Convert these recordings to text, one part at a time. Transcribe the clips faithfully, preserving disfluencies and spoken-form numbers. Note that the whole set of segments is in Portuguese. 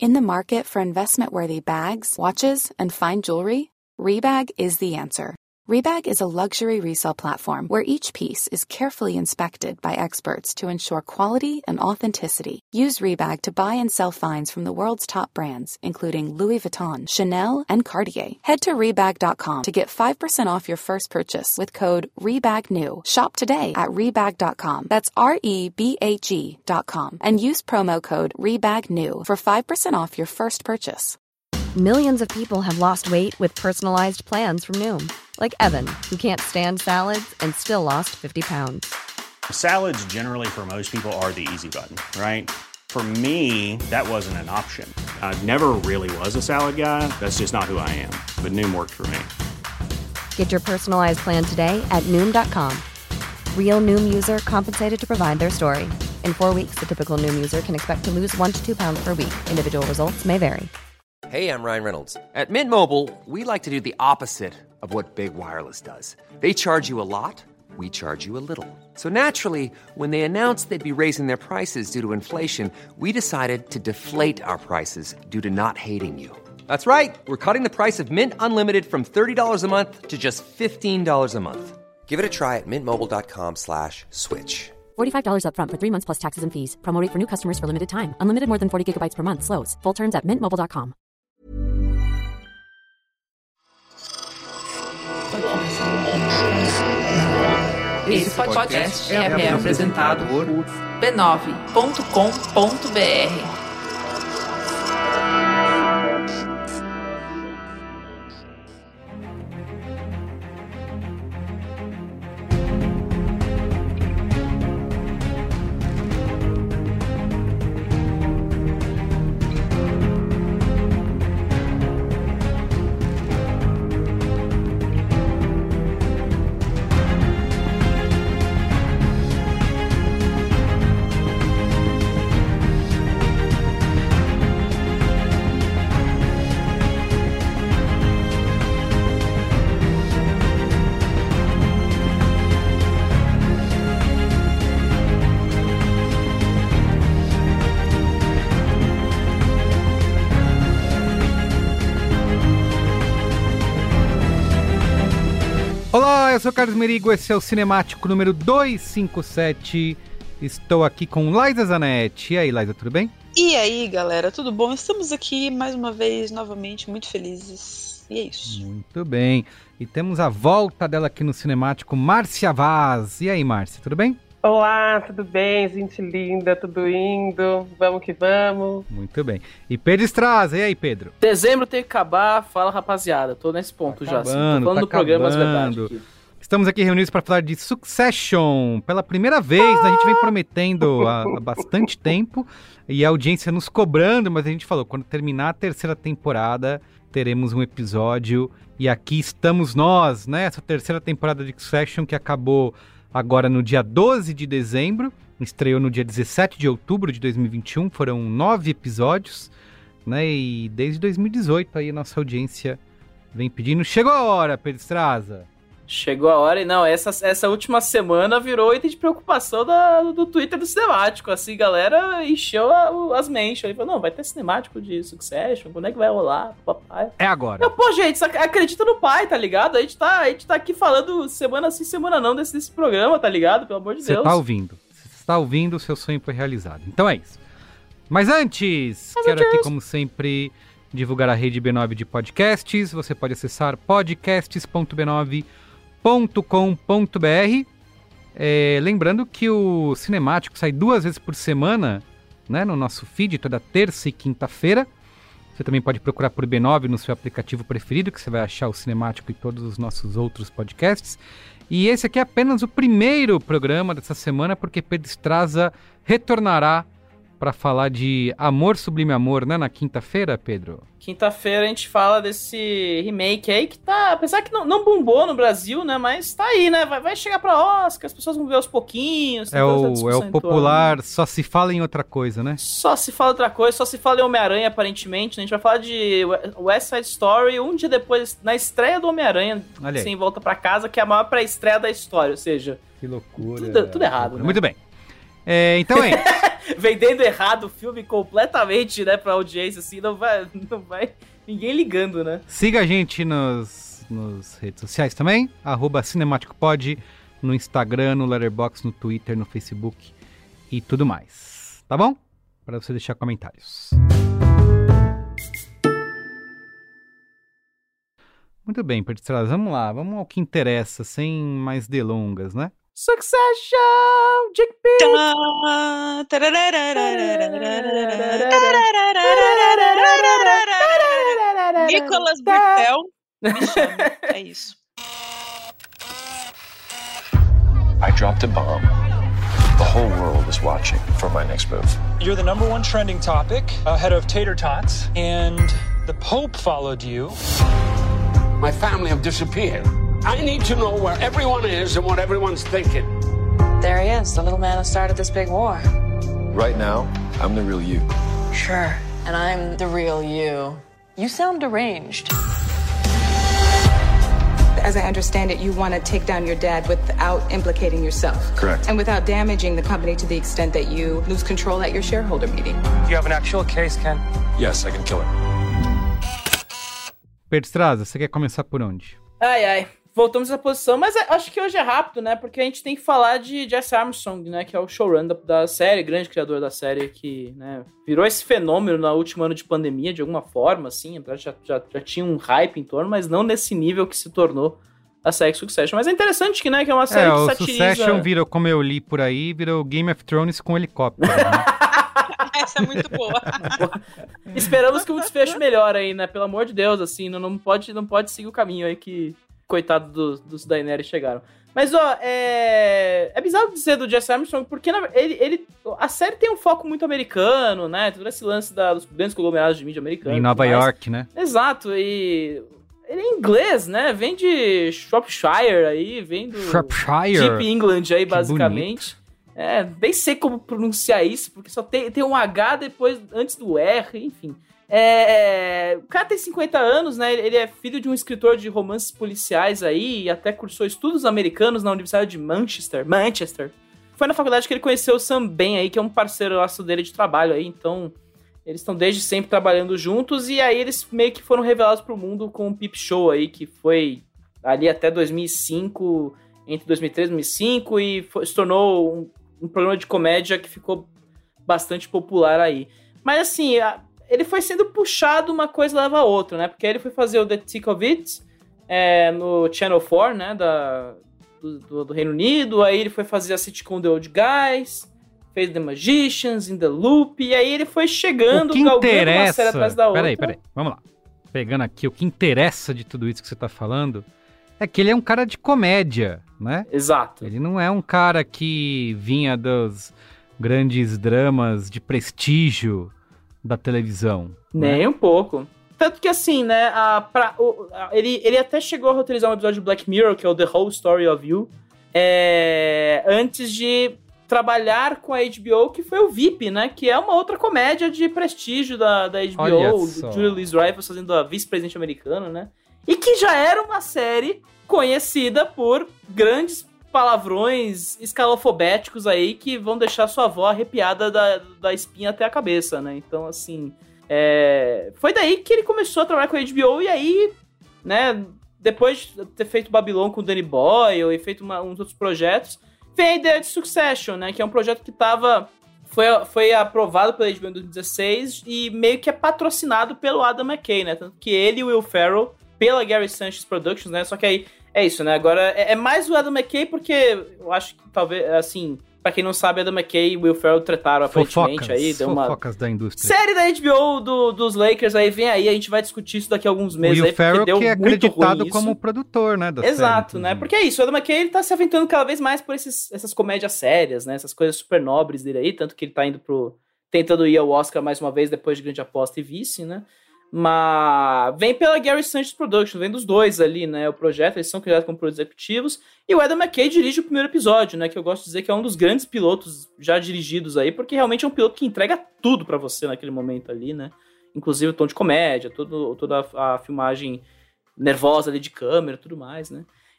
In the market for investment-worthy bags, watches, and fine jewelry, Rebag is the answer. Rebag is a luxury resale platform where each piece is carefully inspected by experts to ensure quality and authenticity. Use Rebag to buy and sell finds from the world's top brands, including Louis Vuitton, Chanel, and Cartier. Head to Rebag dot com to get five percent off your first purchase with code REBAGNEW. Shop today at Rebag dot com. That's R E B A G dot com. And use promo code REBAGNEW for five percent off your first purchase. Millions of people have lost weight with personalized plans from Noom. Like Evan, who can't stand salads and still lost fifty pounds. Salads generally for most people are the easy button, right? For me, that wasn't an option. I never really was a salad guy. That's just not who I am. But Noom worked for me. Get your personalized plan today at Noom dot com. Real Noom user compensated to provide their story. In four weeks, the typical Noom user can expect to lose one to two pounds per week. Individual results may vary. Hey, I'm Ryan Reynolds. At Mint Mobile, we like to do the opposite of what Big Wireless does. They charge you a lot, we charge you a little. So naturally, when they announced they'd be raising their prices due to inflation, we decided to deflate our prices due to not hating you. That's right. We're cutting the price of Mint Unlimited from thirty dollars a month to just fifteen dollars a month. Give it a try at mintmobile.com slash switch. forty-five dollars up front for three months plus taxes and fees. Promo rate for new customers for limited time. Unlimited more than forty gigabytes per month. Slows full terms at mint mobile dot com. Esse podcast é, é apresentado por b nove ponto com ponto b r. Olá, eu sou o Carlos Merigo, esse é o Cinemático número duzentos e cinquenta e sete. Estou aqui com Liza Zanetti. E aí, Liza, tudo bem? E aí, galera, tudo bom? Estamos aqui mais uma vez, novamente, muito felizes. E é isso. Muito bem. E temos a volta dela aqui no Cinemático, Márcia Vaz. E aí, Márcia, tudo bem? Olá, tudo bem, gente linda, tudo indo, vamos que vamos. Muito bem. E Pedro Estraza, e aí, Pedro? Dezembro tem que acabar, fala rapaziada, tô nesse ponto tá já, acabando, assim, tô falando tá do programa, mas acabando. verdade aqui. Estamos aqui reunidos para falar de Succession, pela primeira vez, né? A gente vem prometendo há, há bastante tempo, e a audiência nos cobrando, mas a gente falou, quando terminar a terceira temporada, teremos um episódio, e aqui estamos nós, né? Essa terceira temporada de Succession que acabou agora no dia doze de dezembro, estreou no dia dezessete de outubro de dois mil e vinte e um, foram nove episódios, né? E desde dois mil e dezoito aí a nossa audiência vem pedindo. Chegou a hora, Pedro Estraza! Chegou a hora e não, essa, essa última semana virou item de preocupação da, do Twitter do Cinemático, assim, galera encheu a, as mentions, ele falou, não, vai ter Cinemático de Succession, quando é que vai rolar, papai? É agora. Eu, pô, gente, acredita no pai, tá ligado? A gente tá, a gente tá aqui falando semana sim, semana não desse, desse programa, tá ligado? Pelo amor de Cê Deus. Você tá ouvindo, você tá ouvindo, o seu sonho foi realizado. Então é isso. Mas antes, Mas quero antes. aqui, como sempre, divulgar a rede B nove de podcasts, você pode acessar podcasts ponto b nove ponto com ponto b r. É, lembrando que o Cinemático sai duas vezes por semana, né, no nosso feed, toda terça e quinta-feira. Você também pode procurar por B nove no seu aplicativo preferido, que você vai achar o Cinemático e todos os nossos outros podcasts. E esse aqui é apenas o primeiro programa dessa semana, porque Pedro Estraza retornará para falar de Amor Sublime Amor, né? Na quinta-feira, Pedro? Quinta-feira a gente fala desse remake aí que tá, apesar que não, não bombou no Brasil, né? Mas tá aí, né? Vai, vai chegar pra Oscar, as pessoas vão ver aos pouquinhos. É o, é o popular, torno. Só se fala em outra coisa, né? Só se fala outra coisa, só se fala em Homem-Aranha, aparentemente. Né? A gente vai falar de West Side Story um dia depois, na estreia do Homem-Aranha, sem volta pra casa, que é a maior pré-estreia da história, ou seja... Que loucura. Tudo, tudo errado, né? Muito bem. É, então é vendendo errado o filme completamente, né, pra audiência, assim, não vai, não vai ninguém ligando, né? Siga a gente nos, nos redes sociais também, arroba CinematicPod, no Instagram, no Letterboxd, no Twitter, no Facebook e tudo mais, tá bom? Para você deixar comentários. Muito bem, Perdistradas, vamos lá, vamos ao que interessa, sem mais delongas, né? Succession! Jake Pitt! Nicolas Bertel, me chama, é isso. I dropped a bomb. The whole world is watching for my next move. You're the number one trending topic, ahead of tater tots, and the Pope followed you. My family have disappeared. I need to know where everyone is and what everyone's thinking. There he is, the little man who started this big war. Right now, I'm the real you. Sure, and I'm the real you. You sound deranged. As I understand it, you want to take down your dad without implicating yourself. Correct. And without damaging the company to the extent that you lose control at your shareholder meeting. Do you have an actual case, Ken? Yes, I can kill her. Perdistradas, você quer começar por onde? Ai, ai. Voltamos à posição, mas acho que hoje é rápido, né? Porque a gente tem que falar de Jesse Armstrong, né? Que é o showrunner da série, grande criador da série, que, né, virou esse fenômeno no último ano de pandemia, de alguma forma, assim. Já, já, já tinha um hype em torno, mas não nesse nível que se tornou a série Succession. Mas é interessante que, né, que é uma série é, que o satiriza... Succession virou, como eu li por aí, virou Game of Thrones com helicóptero, né? Essa é muito boa. Esperamos que um desfecho melhor aí, né? Pelo amor de Deus, assim, não, não, pode, não pode seguir o caminho aí que... Coitado dos, dos Daenerys chegaram. Mas, ó, é... É bizarro dizer do Jesse Armstrong, porque na... ele, ele... a série tem um foco muito americano, né? Todo esse lance da, dos grandes conglomerados de mídia americana. Em Nova York, né? Exato, e... Ele é inglês, né? Vem de Shropshire aí, vem do... Shropshire? Deep England aí, que basicamente. Bonito. É, nem sei como pronunciar isso, porque só tem, tem um H depois, antes do R, enfim... É, o cara tem cinquenta anos, né? Ele é filho de um escritor de romances policiais aí, e até cursou estudos americanos na Universidade de Manchester. Manchester. Foi na faculdade que ele conheceu o Sam Ben aí, que é um parceiro dele de trabalho aí, então eles estão desde sempre trabalhando juntos, e aí eles meio que foram revelados pro mundo com o Peep Show aí, que foi ali até dois mil e cinco, entre dois mil e três e dois mil e cinco, e foi, se tornou um, um programa de comédia que ficou bastante popular aí. Mas assim... A, ele foi sendo puxado, uma coisa leva a outra, né? Porque ele foi fazer o The Thick of It é, no Channel quatro, né? Da, do, do, do Reino Unido. Aí ele foi fazer a sitcom The Old Guys. Fez The Magicians, In The Loop. E aí ele foi chegando, galgando uma série atrás da outra. Peraí, peraí. Vamos lá. Pegando aqui, o que interessa de tudo isso que você tá falando é que ele é um cara de comédia, né? Exato. Ele não é um cara que vinha dos grandes dramas de prestígio da televisão. Nem né? um pouco. Tanto que assim, né, a, pra, o, a, ele, ele até chegou a roteirizar um episódio de Black Mirror, que é o The Whole Story of You, é, antes de trabalhar com a H B O, que foi o V I P, né, que é uma outra comédia de prestígio da, da H B O, Julia Louis-Dreyfus fazendo a vice-presidente americana, né, e que já era uma série conhecida por grandes palavrões escalafobéticos aí que vão deixar sua avó arrepiada da, da espinha até a cabeça, né? Então, assim, é... foi daí que ele começou a trabalhar com a H B O e aí, né, depois de ter feito Babylon com o Danny Boyle e feito uma, uns outros projetos, veio a ideia de Succession, né? Que é um projeto que tava... Foi, foi aprovado pela H B O em dois mil e dezesseis e meio que é patrocinado pelo Adam McKay, né? Tanto que ele e o Will Ferrell, pela Gary Sanchez Productions, né? Só que aí é isso, né? Agora, é, é mais o Adam McKay porque eu acho que talvez, assim, pra quem não sabe, Adam McKay e Will Ferrell tretaram aparentemente fofocas, aí. Deu uma fofocas da indústria. Série da H B O do, dos Lakers aí, vem aí, a gente vai discutir isso daqui a alguns meses. O Will aí, Ferrell deu que é muito acreditado ruim como isso. produtor, né? Da Exato, série, né? Porque é isso, o Adam McKay ele tá se aventurando cada vez mais por esses, essas comédias sérias, né? Essas coisas super nobres dele aí, tanto que ele tá indo pro... tentando ir ao Oscar mais uma vez depois de Grande Aposta e Vice, né? Mas vem pela Gary Sanchez Productions, vem dos dois ali, né? O projeto, eles são criados como produtores executivos. E o Adam McKay dirige o primeiro episódio, né? Que eu gosto de dizer que é um dos grandes pilotos já dirigidos aí, porque realmente é um piloto que entrega tudo pra você naquele momento ali, né? Inclusive o tom de comédia, todo, toda a, a filmagem nervosa ali de câmera e tudo mais, né?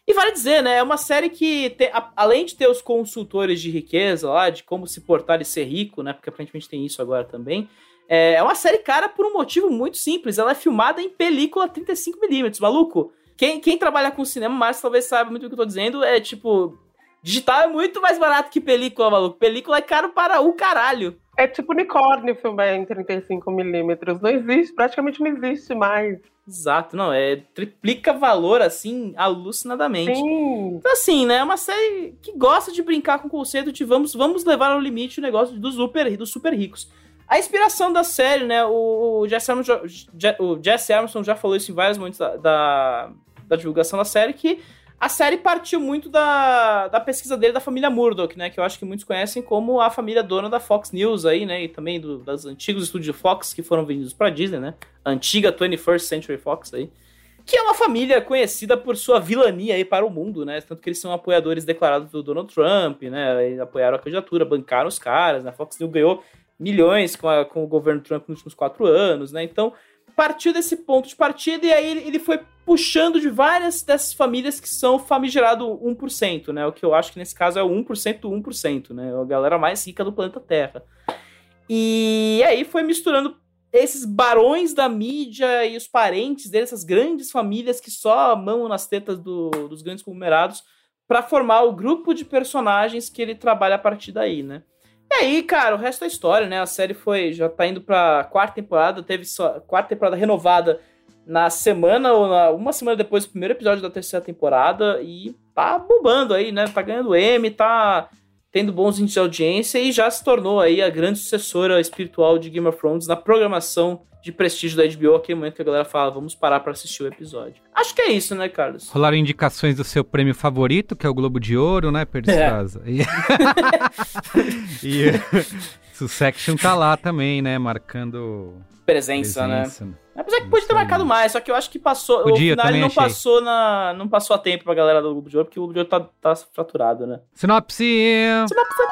E vale dizer, né, é uma série que, tem, a, além de ter os consultores de riqueza lá, de como se portar e ser rico, né, porque aparentemente tem isso agora também, é, é uma série cara por um motivo muito simples, ela é filmada em película trinta e cinco milímetros, maluco. Quem, quem trabalha com cinema, Márcio talvez saiba muito o que eu tô dizendo, é tipo, digital é muito mais barato que película, maluco. Película é caro para o caralho. É tipo unicórnio filmar em trinta e cinco milímetros, não existe, praticamente não existe mais. Exato, não, é triplica valor, assim, alucinadamente. Sim. Então, assim, né, é uma série que gosta de brincar com o conceito de vamos, vamos levar ao limite o negócio dos super, dos super ricos. A inspiração da série, né, o, o, Jesse Armstrong, o Jesse Armstrong já falou isso em vários momentos da, da, da divulgação da série, que a série partiu muito da, da pesquisa dele da família Murdoch, né, que eu acho que muitos conhecem como a família dona da Fox News aí, né, e também do, das antigos estúdios Fox que foram vendidos pra Disney, né, a antiga twenty-first Century Fox aí, que é uma família conhecida por sua vilania aí para o mundo, né, tanto que eles são apoiadores declarados do Donald Trump, né, eles apoiaram a candidatura, bancaram os caras, né, a Fox News ganhou milhões com, a, com o governo Trump nos últimos quatro anos, né, então partiu desse ponto de partida e aí ele, ele foi puxando de várias dessas famílias que são famigerado um por cento, né? O que eu acho que nesse caso é o um por cento do um por cento, né? A galera mais rica do planeta Terra. E aí foi misturando esses barões da mídia e os parentes deles, essas grandes famílias que só mamam nas tetas do, dos grandes conglomerados para formar o grupo de personagens que ele trabalha a partir daí, né? E aí, cara, o resto da história, né? A série foi, já tá indo pra quarta temporada, teve só quarta temporada renovada na semana, ou na, uma semana depois do primeiro episódio da terceira temporada, e tá bombando aí, né? Tá ganhando Emmy, tá tendo bons índices de audiência e já se tornou aí a grande sucessora espiritual de Game of Thrones na programação de prestígio da H B O, aquele momento que a galera fala, vamos parar pra assistir o episódio. Acho que é isso, né, Carlos? Rolaram indicações do seu prêmio favorito, que é o Globo de Ouro, né, Perdistrasa? É. E, e Succession tá lá também, né, marcando presença, presença. né? Apesar que podia ter marcado mais, só que eu acho que passou, Podia, o final ele não achei. passou, na, não passou a tempo pra galera do Globo de Ouro, porque o Globo de Ouro tá, tá fraturado, né? Sinopse! Sinopse!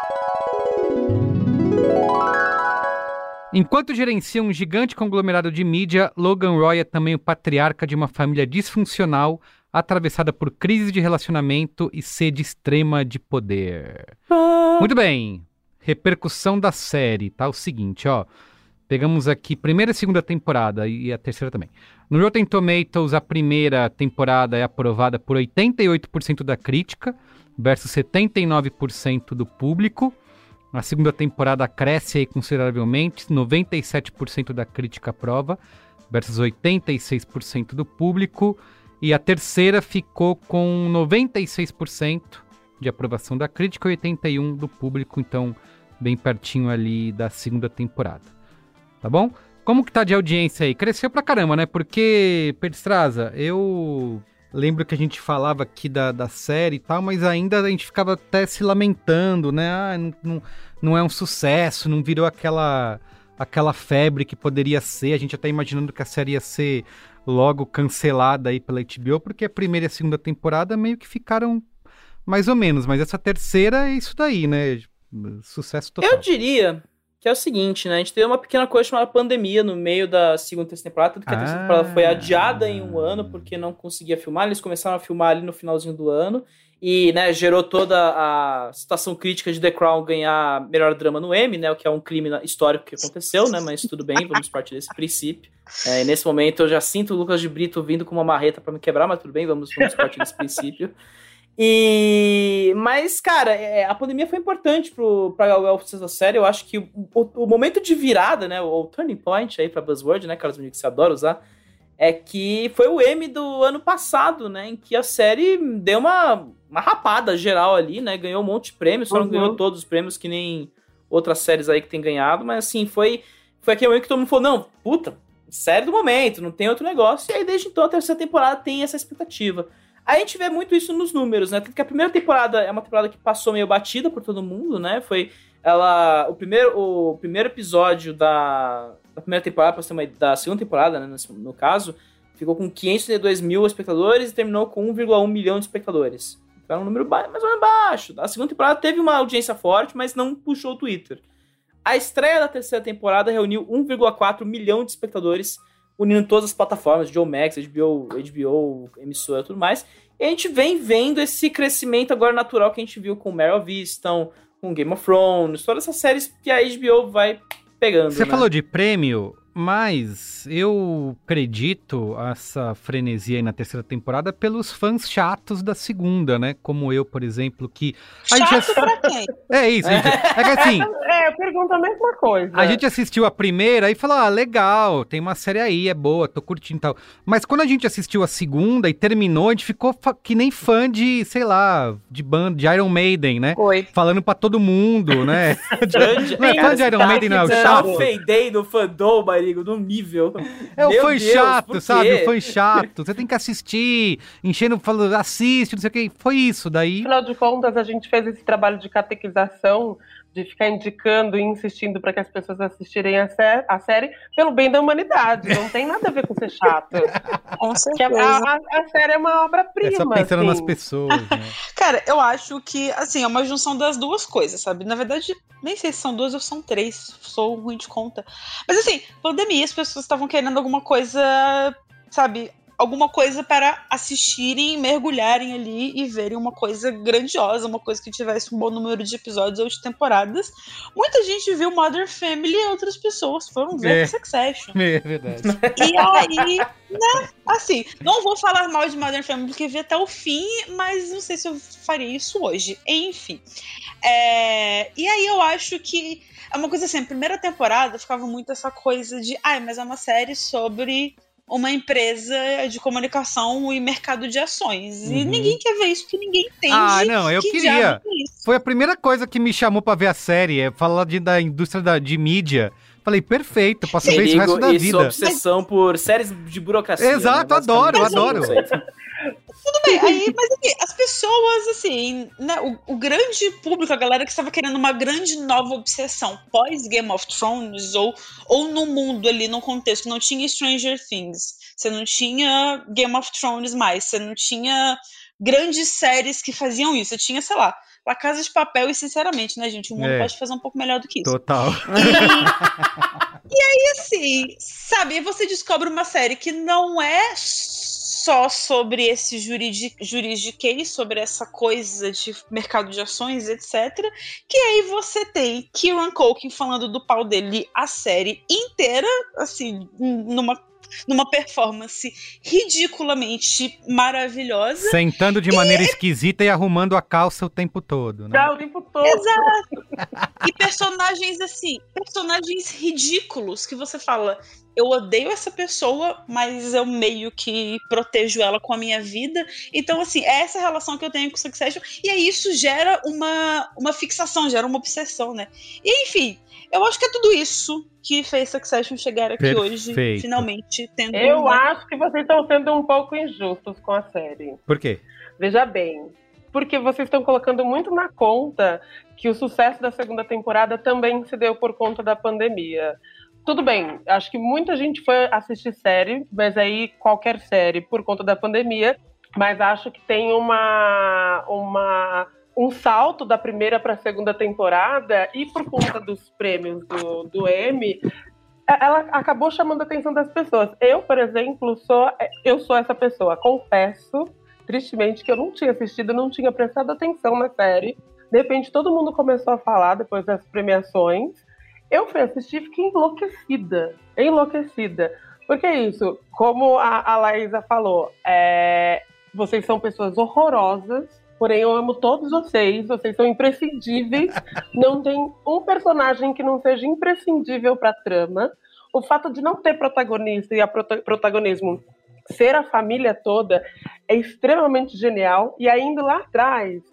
Enquanto gerencia um gigante conglomerado de mídia, Logan Roy é também o patriarca de uma família disfuncional, atravessada por crise de relacionamento e sede extrema de poder. Ah. Muito bem, repercussão da série, tá o seguinte, ó. Pegamos aqui primeira e segunda temporada e a terceira também. No Rotten Tomatoes, a primeira temporada é aprovada por oitenta e oito por cento da crítica versus setenta e nove por cento do público. A segunda temporada cresce aí consideravelmente, noventa e sete por cento da crítica aprova versus oitenta e seis por cento do público. E a terceira ficou com noventa e seis por cento de aprovação da crítica e oitenta e um por cento do público, então bem pertinho ali da segunda temporada. Tá bom? Como que tá de audiência aí? Cresceu pra caramba, né? Porque, Perdistrasa, eu lembro que a gente falava aqui da, da série e tal, mas ainda a gente ficava até se lamentando, né? Ah, não, não, não é um sucesso, não virou aquela, aquela febre que poderia ser. A gente até imaginando que a série ia ser logo cancelada aí pela H B O, porque a primeira e a segunda temporada meio que ficaram mais ou menos, mas essa terceira é isso daí, né? Sucesso total. Eu diria que é o seguinte, né? A gente teve uma pequena coisa chamada pandemia no meio da segunda e terceira temporada, tanto que a terceira ah. temporada foi adiada em um ano porque não conseguia filmar. Eles começaram a filmar ali no finalzinho do ano e, né, gerou toda a situação crítica de The Crown ganhar melhor drama no Emmy, né? O que é um crime histórico que aconteceu, né? Mas tudo bem, vamos partir desse princípio. É, e nesse momento eu já sinto o Lucas de Brito vindo com uma marreta pra me quebrar, mas tudo bem, vamos, vamos partir desse princípio. E... Mas, cara, é, a pandemia foi importante pro, pra Gal Gadot da série. Eu acho que o, o, o momento de virada, né, o, o turning point aí pra Buzzword, né, Carlos Monique, que você adora usar, é que foi o Emmy do ano passado, né, em que a série deu uma, uma rapada geral ali, né, ganhou um monte de prêmios, só não uhum. ganhou todos os prêmios que nem outras séries aí que tem ganhado, mas assim, foi, foi aquele momento que todo mundo falou, não, puta, série do momento, não tem outro negócio, e aí desde então a terceira temporada tem essa expectativa. A gente vê muito isso nos números, né? Porque a primeira temporada é uma temporada que passou meio batida por todo mundo, né? Foi ela... O primeiro, o primeiro episódio da, da primeira temporada, pra ser uma, da segunda temporada, né? No, no caso, ficou com quinhentos e trinta e dois mil espectadores e terminou com um vírgula um milhão de espectadores. Então era um número ba- mais ou menos baixo. A segunda temporada teve uma audiência forte, mas não puxou o Twitter. A estreia da terceira temporada reuniu um vírgula quatro milhão de espectadores, unindo todas as plataformas, H B O Max, H B O, H B O, emissora e tudo mais. E a gente vem vendo esse crescimento agora natural que a gente viu com Mare of Easttown, com Game of Thrones, todas essas séries que a H B O vai pegando, Você né? falou de prêmio, mas eu acredito essa frenesia aí na terceira temporada pelos fãs chatos da segunda, né? Como eu, por exemplo, que... a gente Chato ass- pra quem? É isso, gente. É que assim... É, eu pergunto a mesma coisa. A gente assistiu a primeira e falou, ah, legal, tem uma série aí, é boa, tô curtindo e tal. Mas quando a gente assistiu a segunda e terminou, a gente ficou fa- que nem fã de, sei lá, de banda, de Iron Maiden, né? Oi. Falando pra todo mundo, né? Grande- Não é fã de Iron tá Maiden, não, é o tá chato. ofendendo o fandom, Marigo, no nível. É o Meu fã Deus, chato, por sabe? quê? O fã chato. Você tem que assistir, enchendo, falando, assiste, não sei o que. Foi isso, daí... Afinal de contas, a gente fez esse trabalho de catequização, de ficar indicando e insistindo para que as pessoas assistirem a, sé- a série pelo bem da humanidade. Não tem nada a ver com ser chato. Com Que a, a- a série é uma obra-prima. É só pensando assim. nas pessoas, né? Cara, eu acho que, assim, é uma junção das duas coisas, sabe? Na verdade, nem sei se são duas ou são três, sou ruim de conta. Mas, assim, pandemia, as pessoas estavam querendo alguma coisa, sabe? Alguma coisa para assistirem, mergulharem ali e verem uma coisa grandiosa, uma coisa que tivesse um bom número de episódios ou de temporadas. Muita gente viu Modern Family e outras pessoas foram ver É. Succession. É verdade. E aí, né, assim, não vou falar mal de Modern Family porque vi até o fim, mas não sei se eu faria isso hoje. Enfim. É, e aí eu acho que é uma coisa assim, a primeira temporada ficava muito essa coisa de, ai, mas é uma série sobre uma empresa de comunicação e mercado de ações. E Uhum. ninguém quer ver isso, porque ninguém entende. Ah, não, eu que queria. diabo é isso. Foi a primeira coisa que me chamou pra ver a série, é falar de, da indústria da, de mídia. Falei, perfeito, posso ver isso o resto da Perigo e sua vida. obsessão por séries de burocracia. Exato, né, adoro, basicamente. adoro. Tudo bem, aí, mas assim, as pessoas, assim, né, o, o grande público, a galera que estava querendo uma grande nova obsessão pós Game of Thrones, ou, ou no mundo ali, no contexto, não tinha Stranger Things, você não tinha Game of Thrones mais, você não tinha grandes séries que faziam isso, você tinha, sei lá, La Casa de Papel e, sinceramente, né, gente, o mundo É. pode fazer um pouco melhor do que isso. Total. E aí, assim, sabe, aí você descobre uma série que não é só sobre esse juridi- juridiquês, sobre essa coisa de mercado de ações, etcétera. Que aí você tem Kieran Culkin falando do pau dele a série inteira, assim, numa, numa performance ridiculamente maravilhosa. Sentando de maneira esquisita e arrumando a calça o tempo todo, né? Tá, o tempo todo. Exato. E personagens assim, personagens ridículos que você fala, eu odeio essa pessoa, mas eu meio que protejo ela com a minha vida. Então, assim, é essa relação que eu tenho com o Succession. E aí isso gera uma, uma fixação, gera uma obsessão, né? E, enfim, eu acho que é tudo isso que fez Succession chegar aqui hoje, Perfeito. finalmente, tendo... Eu uma- acho que vocês estão sendo um pouco injustos com a série. Por quê? Veja bem, porque vocês estão colocando muito na conta que o sucesso da segunda temporada também se deu por conta da pandemia. Tudo bem, acho que muita gente foi assistir série, mas aí qualquer série por conta da pandemia, mas acho que tem uma, uma, um salto da primeira para a segunda temporada e por conta dos prêmios do, do Emmy, ela acabou chamando a atenção das pessoas. Eu, por exemplo, sou, eu sou essa pessoa, confesso, tristemente, que eu não tinha assistido, não tinha prestado atenção na série. De repente, todo mundo começou a falar depois das premiações. Eu fui assistir e fiquei enlouquecida, enlouquecida. Porque é isso, como a, a Laísa falou, é, vocês são pessoas horrorosas, porém eu amo todos vocês, vocês são imprescindíveis, não tem um personagem que não seja imprescindível para a trama. O fato de não ter protagonista e a prota- protagonismo ser a família toda é extremamente genial. E ainda lá atrás,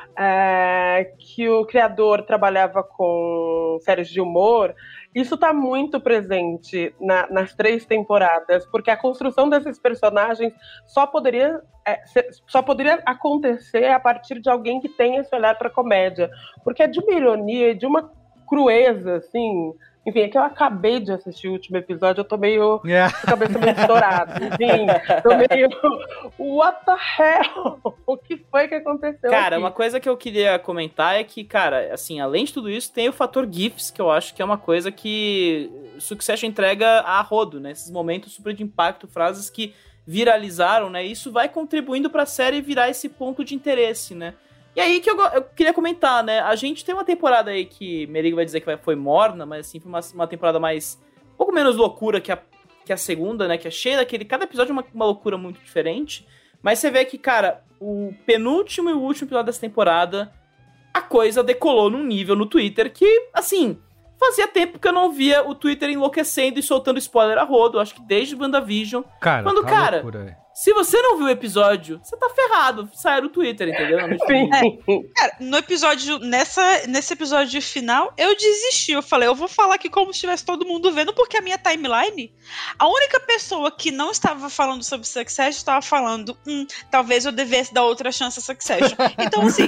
é, que o criador trabalhava com séries de humor, isso está muito presente na, nas três temporadas, porque a construção desses personagens só poderia, é, ser, só poderia acontecer a partir de alguém que tem esse olhar para a comédia, porque é de uma ironia e de uma crueza, assim, Enfim, é que eu acabei de assistir o último episódio, eu tô meio... Yeah. com a cabeça meio estourada. Enfim, tô meio... What the hell? O que foi que aconteceu Cara, aqui? uma coisa que eu queria comentar é que, cara, assim, além de tudo isso, tem o fator GIFs, que eu acho que é uma coisa que Succession entrega a rodo, né? Esses momentos super de impacto, frases que viralizaram, né? Isso vai contribuindo pra série virar esse ponto de interesse, né? E aí que eu, eu queria comentar, né? A gente tem uma temporada aí que Merigo vai dizer que vai, foi morna, mas assim, foi uma, uma temporada mais... um pouco menos loucura que a, que a segunda, né? Que é cheia daquele... Cada episódio é uma, uma loucura muito diferente. Mas você vê que, cara, o penúltimo e o último episódio dessa temporada, a coisa decolou num nível no Twitter que, assim... Fazia tempo que eu não via o Twitter enlouquecendo e soltando spoiler a rodo. Acho que desde WandaVision. Cara, quando, tá cara, loucura, se você não viu o episódio, você tá ferrado. Sai do Twitter, entendeu? É, cara, no episódio, nessa, nesse episódio final, eu desisti. Eu falei, eu vou falar aqui como se estivesse todo mundo vendo, porque a minha timeline, a única pessoa que não estava falando sobre Succession estava falando, hum, talvez eu devesse dar outra chance a Succession. Então, assim,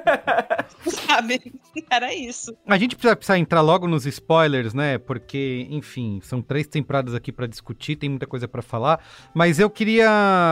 sabe? Era isso. A gente precisa, precisa entrar logo nos spoilers, né? Porque, enfim, são três temporadas aqui pra discutir, tem muita coisa pra falar. Mas eu queria,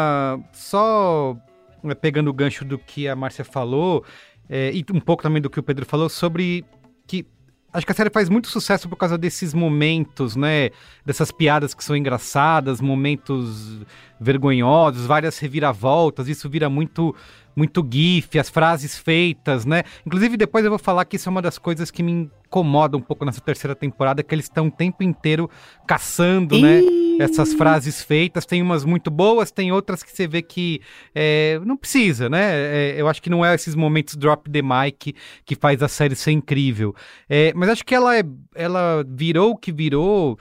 só pegando o gancho do que a Márcia falou, é, e um pouco também do que o Pedro falou, sobre que acho que a série faz muito sucesso por causa desses momentos, né? Dessas piadas que são engraçadas, momentos vergonhosos, várias reviravoltas, isso vira muito... muito gif, as frases feitas, né? Inclusive, depois eu vou falar que isso é uma das coisas que me incomoda um pouco nessa terceira temporada, que eles estão o tempo inteiro caçando, Ih! né? Essas frases feitas. Tem umas muito boas, tem outras que você vê que é, não precisa, né? É, eu acho que não é esses momentos drop the mic que faz a série ser incrível. É, mas acho que ela, é, ela virou o que virou...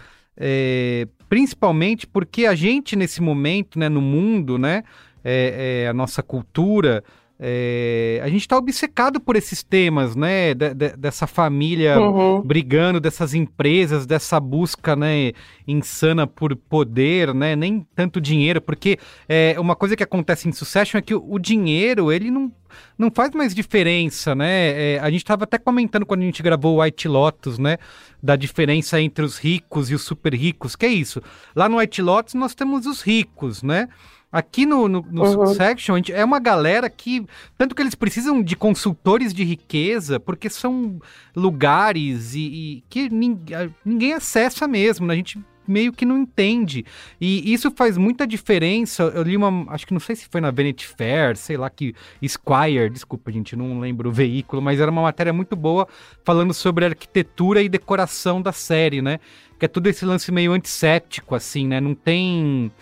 É, principalmente porque a gente, nesse momento, né, no mundo, né, é, é, a nossa cultura, é, a gente está obcecado por esses temas, né, de, de, dessa família uhum. brigando, dessas empresas, dessa busca, né, insana por poder, né, nem tanto dinheiro, porque é, uma coisa que acontece em Succession é que o, o dinheiro, ele não não faz mais diferença, né? É, a gente estava até comentando quando a gente gravou o White Lotus, né? Da diferença entre os ricos e os super ricos, que é isso? Lá no White Lotus nós temos os ricos, né? Aqui no, no, no uhum. Succession, a gente, é uma galera que... Tanto que eles precisam de consultores de riqueza, porque são lugares e, e que ninguém, ninguém acessa mesmo, né? A gente meio que não entende. E isso faz muita diferença. Eu li uma... Acho que não sei se foi na Vanity Fair, sei lá, que... Esquire, desculpa, gente, não lembro o veículo, mas era uma matéria muito boa falando sobre a arquitetura e decoração da série, né? Que é tudo esse lance meio antisséptico, assim, né? Não tem...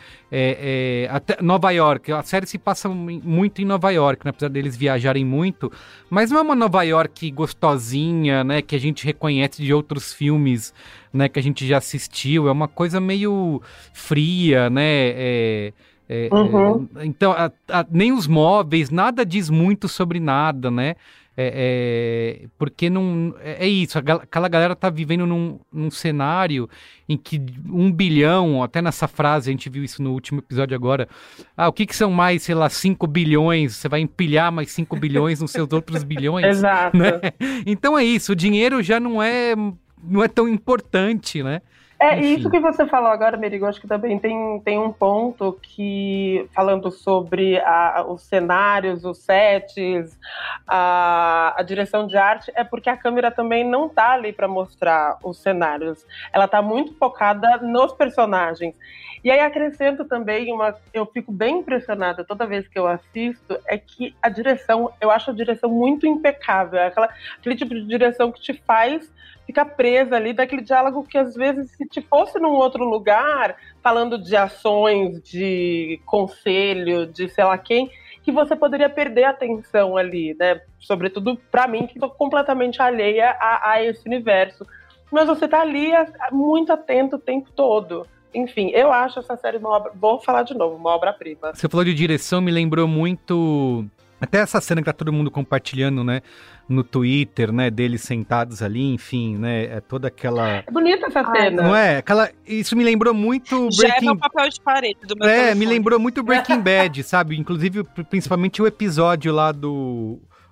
É, é, até Nova York, a série se passa muito em Nova York, né? Apesar deles viajarem muito, mas não é uma Nova York gostosinha, né? Que a gente reconhece de outros filmes, né? Que a gente já assistiu, é uma coisa meio fria, né? É, é, uhum. é, então, a, a, nem os móveis, nada diz muito sobre nada, né? É, é, porque não, é, é isso, aquela galera tá vivendo num, num cenário em que um bilhão, até nessa frase, a gente viu isso no último episódio agora, ah, o que que são mais, sei lá, cinco bilhões, você vai empilhar mais cinco bilhões nos seus outros bilhões? Exato. Né? Então é isso, o dinheiro já não é, não é tão importante, né? É, Enfim. Isso que você falou agora, Merigo, acho que também tem, tem um ponto que, falando sobre a, os cenários, os sets, a, a direção de arte, é porque a câmera também não tá ali para mostrar os cenários. Ela tá muito focada nos personagens. E aí acrescento também, uma, eu fico bem impressionada toda vez que eu assisto, é que a direção, eu acho a direção muito impecável. É aquela, aquele tipo de direção que te faz ficar presa ali, daquele diálogo que às vezes, se te fosse num outro lugar, falando de ações, de conselho, de sei lá quem, que você poderia perder a atenção ali, né? Sobretudo pra mim, que tô completamente alheia a, a esse universo. Mas você tá ali muito atento o tempo todo. Enfim, eu acho essa série uma obra... Vou falar de novo, uma obra-prima. Você falou de direção, me lembrou muito... Até essa cena que tá todo mundo compartilhando, né? No Twitter, né? Deles sentados ali, enfim, né? É toda aquela... É bonita essa cena. Não é? Aquela... Isso me lembrou muito... Já Breaking... é meu papel de parede do meu É, telefone. me lembrou muito Breaking Bad, sabe? Inclusive, principalmente o episódio lá do...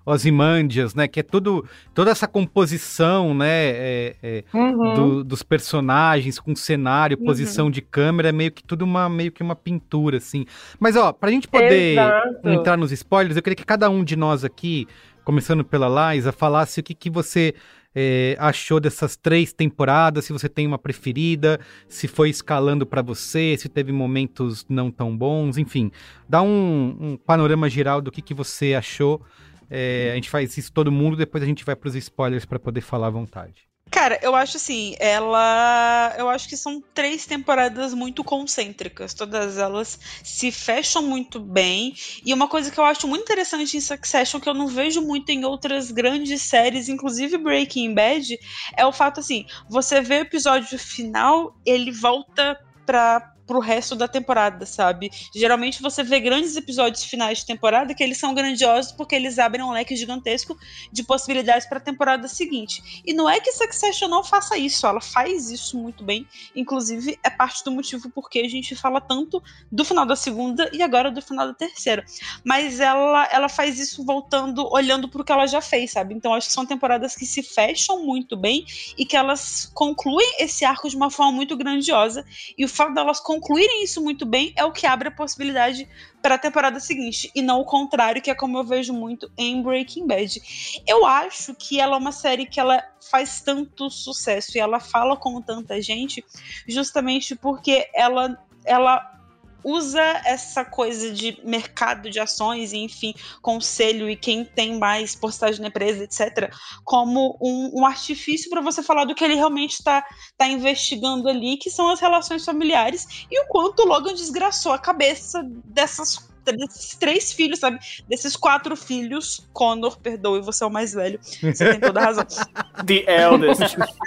Ozymandias, né? Que é tudo, toda essa composição, né? É, é, Uhum. do- dos personagens com cenário, Uhum. posição de câmera, é meio que tudo uma, meio que uma pintura, assim. Mas, ó, pra gente poder Exato. entrar nos spoilers, eu queria que cada um de nós aqui, começando pela Liza, falasse o que, que você é, achou dessas três temporadas, se você tem uma preferida, se foi escalando pra você, se teve momentos não tão bons, enfim. Dá um, um panorama geral do que, que você achou. É, a gente faz isso todo mundo, depois a gente vai pros spoilers pra poder falar à vontade. Cara, eu acho assim, ela. Eu acho que são três temporadas muito concêntricas. Todas elas se fecham muito bem. E uma coisa que eu acho muito interessante em Succession, que eu não vejo muito em outras grandes séries, inclusive Breaking Bad, é o fato assim: você vê o episódio final, ele volta pra. Pro resto da temporada, sabe? Geralmente você vê grandes episódios finais de temporada que eles são grandiosos porque eles abrem um leque gigantesco de possibilidades para a temporada seguinte. E não é que Succession não faça isso, ela faz isso muito bem. Inclusive, é parte do motivo porque a gente fala tanto do final da segunda e agora do final da terceira. Mas ela, ela faz isso voltando, olhando pro que ela já fez, sabe? Então acho que são temporadas que se fecham muito bem e que elas concluem esse arco de uma forma muito grandiosa. E o fato delas concluírem isso muito bem é o que abre a possibilidade para a temporada seguinte, e não o contrário, que é como eu vejo muito em Breaking Bad. Eu acho que ela é uma série que ela faz tanto sucesso e ela fala com tanta gente justamente porque ela, ela usa essa coisa de mercado de ações, e, enfim, conselho e quem tem mais porcentagem na empresa, etcétera, como um, um artifício para você falar do que ele realmente está tá investigando ali, que são as relações familiares e o quanto o Logan desgraçou a cabeça dessas desses três filhos, sabe? Desses quatro filhos. Connor, perdoe, você é o mais velho. Você tem toda a razão. The eldest.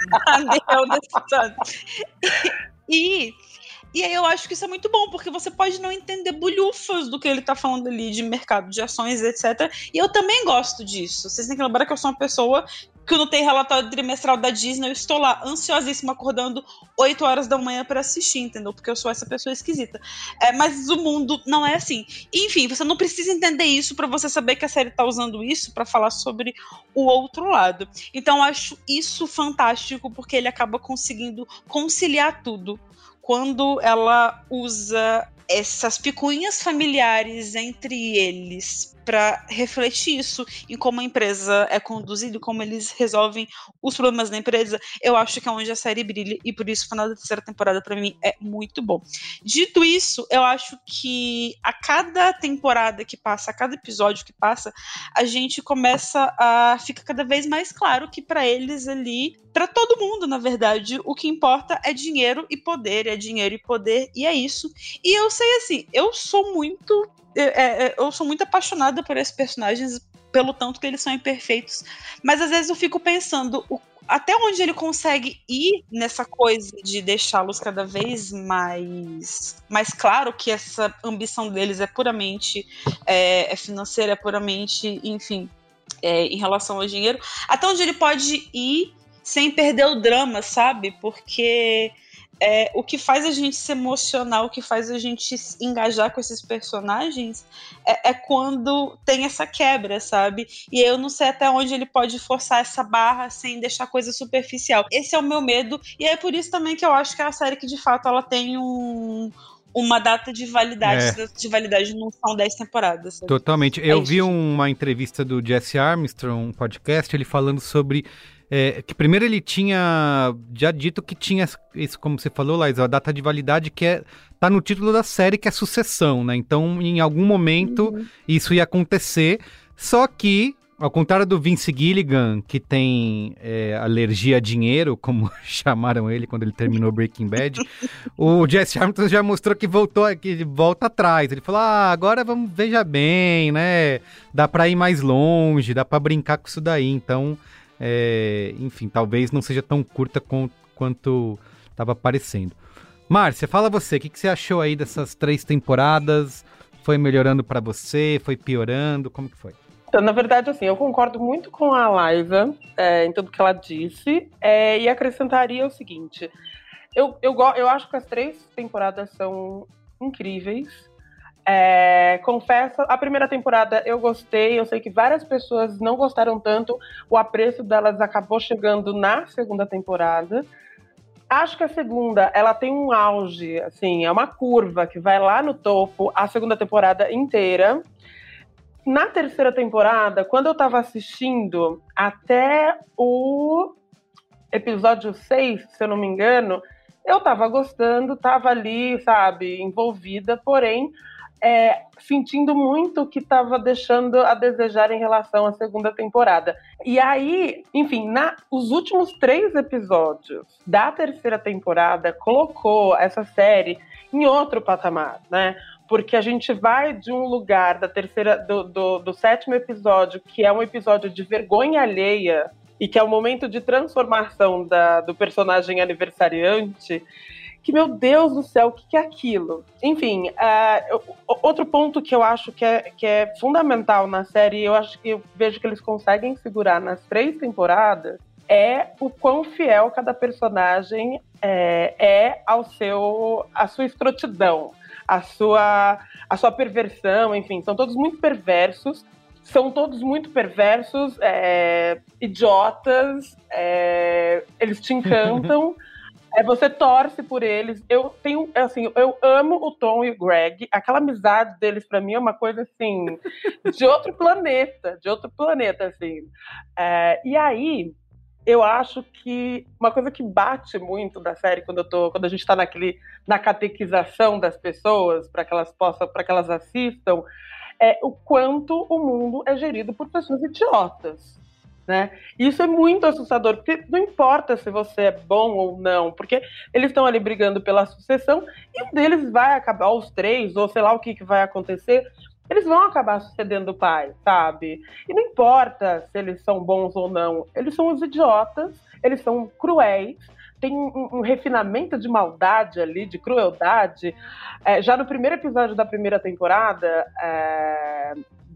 The eldest, sabe? E... E aí eu acho que isso é muito bom, porque você pode não entender bulhufas do que ele tá falando ali de mercado de ações, etcétera. E eu também gosto disso. Vocês têm que lembrar que eu sou uma pessoa que não tem relatório trimestral da Disney, eu estou lá ansiosíssima, acordando oito horas da manhã para assistir, entendeu? Porque eu sou essa pessoa esquisita. É, mas o mundo não é assim. Enfim, você não precisa entender isso para você saber que a série tá usando isso para falar sobre o outro lado. Então eu acho isso fantástico, porque ele acaba conseguindo conciliar tudo. Quando ela usa essas picuinhas familiares entre eles para refletir isso em como a empresa é conduzida, como eles resolvem os problemas da empresa, eu acho que é onde a série brilha, e por isso o final da terceira temporada para mim é muito bom. Dito isso, eu acho que a cada temporada que passa, a cada episódio que passa, a gente começa a ficar cada vez mais claro que para eles ali, para todo mundo, na verdade, o que importa é dinheiro e poder, é dinheiro e poder, e é isso. E eu sei assim, eu sou muito É, é, eu sou muito apaixonada por esses personagens, pelo tanto que eles são imperfeitos, mas às vezes eu fico pensando o, até onde ele consegue ir nessa coisa de deixá-los cada vez mais, mais claro que essa ambição deles é puramente é, é financeira, é puramente, enfim, é, em relação ao dinheiro, até onde ele pode ir sem perder o drama, sabe? Porque É, o que faz a gente se emocionar, o que faz a gente engajar com esses personagens é, é quando tem essa quebra, sabe? E eu não sei até onde ele pode forçar essa barra sem deixar coisa superficial. Esse é o meu medo, e é por isso também que eu acho que é a série que de fato ela tem um, uma data de validade, É. de validade não são dez temporadas. Sabe? Totalmente. Eu É vi uma entrevista do Jesse Armstrong, um podcast, ele falando sobre... É, que primeiro ele tinha já dito que tinha isso, como você falou, Liza, a data de validade que é, tá no título da série, que é Sucessão, né? Então, em algum momento, uhum. isso ia acontecer, só que, ao contrário do Vince Gilligan, que tem é, alergia a dinheiro, como chamaram ele quando ele terminou Breaking Bad, o Jesse Armstrong já mostrou que voltou, que volta atrás. Ele falou, ah, agora vamos, veja bem, né? Dá pra ir mais longe, dá pra brincar com isso daí, então... É, enfim, talvez não seja tão curta com, quanto estava parecendo. Márcia, fala você, o que, que você achou aí dessas três temporadas? Foi melhorando para você? Foi piorando? Como que foi? Então, na verdade, assim, eu concordo muito com a Liza é, em tudo que ela disse, é, e acrescentaria o seguinte, eu, eu, eu acho que as três temporadas são incríveis. É, confesso, a primeira temporada eu gostei, eu sei que várias pessoas não gostaram tanto, o apreço delas acabou chegando na segunda temporada. Acho que a segunda, ela tem um auge, assim, é uma curva que vai lá no topo a segunda temporada inteira. Na terceira temporada, quando eu tava assistindo até o episódio seis, se eu não me engano, eu tava gostando, tava ali, sabe, envolvida, porém, é, sentindo muito que tava deixando a desejar em relação à segunda temporada. E aí, enfim, na, os últimos três episódios da terceira temporada colocou essa série em outro patamar, né? Porque a gente vai de um lugar da terceira, do, do, do sétimo episódio, que é um episódio de vergonha alheia, e que é o momento de transformação da, do personagem aniversariante, que, meu Deus do céu, o que, que é aquilo? Enfim, uh, outro ponto que eu acho que é, que é fundamental na série, eu acho que eu vejo que eles conseguem segurar nas três temporadas, é o quão fiel cada personagem é, é ao seu, à sua escrotidão, a sua, a sua perversão, enfim, são todos muito perversos, são todos muito perversos, é, idiotas, é, eles te encantam, é, você torce por eles. Eu tenho, assim, eu amo o Tom e o Greg, aquela amizade deles pra mim é uma coisa, assim, de outro planeta, de outro planeta, assim. É, e aí, eu acho que uma coisa que bate muito da série quando, eu tô, quando a gente está naquele, na catequização das pessoas, para que elas possam, para que elas assistam, é o quanto o mundo é gerido por pessoas idiotas, né? Isso é muito assustador, porque não importa se você é bom ou não, porque eles estão ali brigando pela sucessão e um deles vai acabar, os três, ou sei lá o que, que vai acontecer, eles vão acabar sucedendo o pai, sabe? E não importa se eles são bons ou não, eles são os idiotas, eles são cruéis, tem um, um refinamento de maldade ali, de crueldade. É, já no primeiro episódio da primeira temporada, é,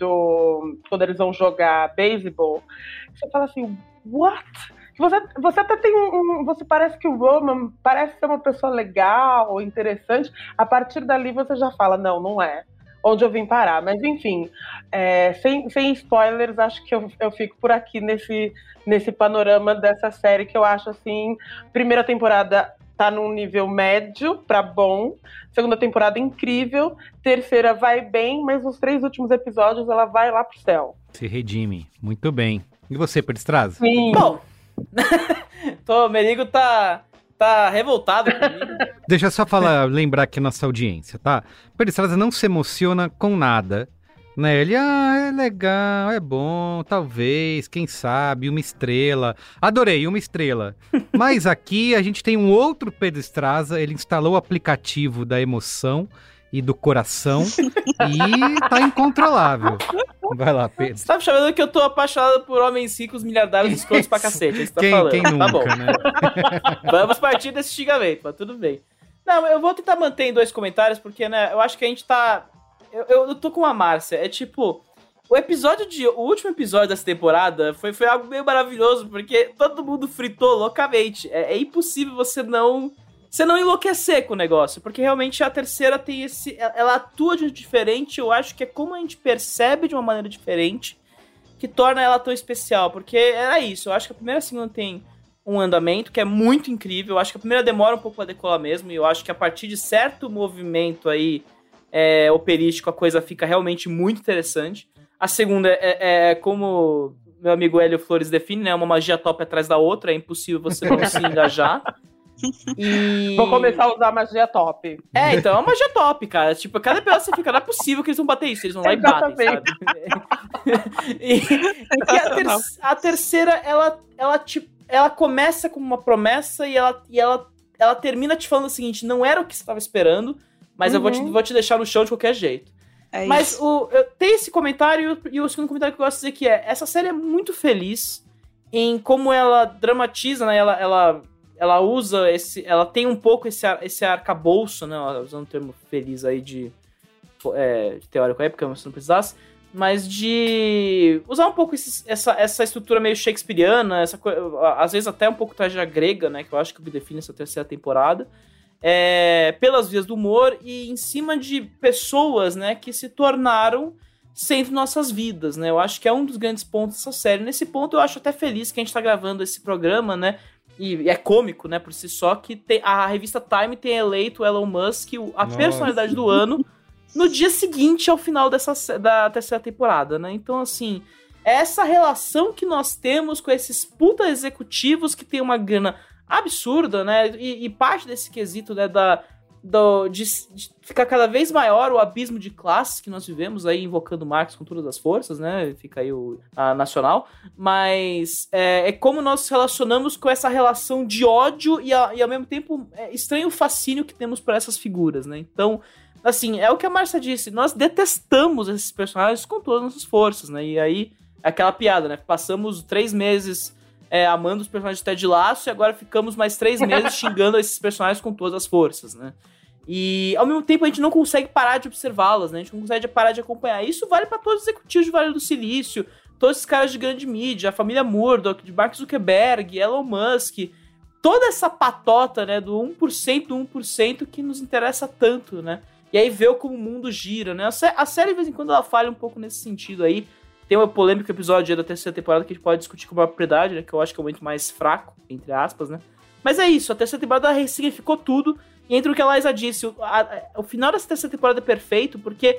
do, quando eles vão jogar beisebol, você fala assim, what? Você, você até tem um, um... Você parece que o Roman parece ser uma pessoa legal, interessante. A partir dali você já fala, não, não é. Onde eu vim parar, mas enfim, é, sem, sem spoilers, acho que eu, eu fico por aqui nesse, nesse panorama dessa série que eu acho assim, primeira temporada tá num nível médio pra bom, segunda temporada incrível, terceira vai bem, mas nos três últimos episódios ela vai lá pro céu. Se redime, muito bem. E você, Peristraza? Sim. Bom, o Merigo tá... tá revoltado comigo. Deixa eu só falar, lembrar aqui a nossa audiência, tá? Peristraza não se emociona com nada, né? Ele, ah, é legal, é bom, talvez, quem sabe, uma estrela. Adorei, uma estrela. Mas aqui a gente tem um outro Peristraza, ele instalou o aplicativo da emoção e do coração e tá incontrolável. Vai lá, Pedro. Você tá me chamando que eu tô apaixonado por homens ricos, miliardários, escrotos pra cacete. É isso que você tá falando. Quem nunca, tá bom. Né? Vamos partir desse xingamento, mas tudo bem. Não, eu vou tentar manter em dois comentários, porque, né, eu acho que a gente tá... Eu, eu tô com a Márcia, é tipo... O episódio de... O último episódio dessa temporada foi, foi algo meio maravilhoso, porque todo mundo fritou loucamente. É, é impossível você não... Você não enlouquecer com o negócio, porque realmente a terceira tem esse... Ela atua de um jeito diferente, eu acho que é como a gente percebe de uma maneira diferente que torna ela tão especial, porque era isso, eu acho que a primeira e a segunda tem um andamento que é muito incrível, eu acho que a primeira demora um pouco pra decolar mesmo, e eu acho que a partir de certo movimento aí é, operístico, a coisa fica realmente muito interessante. A segunda é, é como meu amigo Hélio Flores define, né, uma magia top atrás da outra, é impossível você não se engajar. E... Vou começar a usar magia top. É, então é uma magia top, cara. Tipo, cada pedaço você fica, não é possível que eles vão bater isso, eles vão lá e batem, sabe? e, e a, ter, a terceira, ela, ela, tipo, ela começa com uma promessa e, ela, e ela, ela termina te falando o seguinte, não era o que você estava esperando, mas uhum. eu vou te, vou te deixar no chão de qualquer jeito. É mas o, eu, tem esse comentário, e o segundo comentário que eu gosto de dizer que é, essa série é muito feliz em como ela dramatiza, né, ela... ela ela usa esse... Ela tem um pouco esse, esse arcabouço, né? Usando um termo feliz aí de... É, de teórico época, se não precisasse. Mas de... Usar um pouco esse, essa, essa estrutura meio shakespeariana, essa coisa, às vezes até um pouco tragédia grega, né? Que eu acho que o que define essa terceira temporada. é, pelas vias do humor e em cima de pessoas, né, que se tornaram centro de nossas vidas, né? Eu acho que é um dos grandes pontos dessa série. Nesse ponto eu acho até feliz que a gente tá gravando esse programa, né? E é cômico, né, por si só, que tem, a revista Time tem eleito o Elon Musk a Nossa. personalidade do ano no dia seguinte ao final dessa, da terceira temporada, né? Então, assim, essa relação que nós temos com esses puta executivos que tem uma grana absurda, né? E, e parte desse quesito, né, da... Do, de, de ficar cada vez maior o abismo de classes que nós vivemos aí, invocando Marx com todas as forças, né? Fica aí o a nacional. Mas é, é como nós nos relacionamos com essa relação de ódio e, a, e ao mesmo tempo é estranho o fascínio que temos por essas figuras, né? Então, assim, é o que a Márcia disse, nós detestamos esses personagens com todas as nossas forças, né? E aí, aquela piada, né? Passamos três meses é, amando os personagens de Ted Lasso e agora ficamos mais três meses xingando esses personagens com todas as forças, né? E, ao mesmo tempo, a gente não consegue parar de observá-las, né? A gente não consegue parar de acompanhar. Isso vale para todos os executivos de Vale do Silício, todos esses caras de grande mídia, a família Murdoch, de Mark Zuckerberg, Elon Musk, toda essa patota, né, do um por cento do um por cento que nos interessa tanto, né? E aí ver como o mundo gira, né? A, sé- a série, de vez em quando, ela falha um pouco nesse sentido aí. Tem um polêmico episódio da terceira temporada que a gente pode discutir com maior propriedade, né? Que eu acho que é o momento mais fraco, entre aspas, né? Mas é isso, a terceira temporada ressignificou tudo. E entre o que a Liza disse, o, a, a, o final dessa terceira temporada é perfeito, porque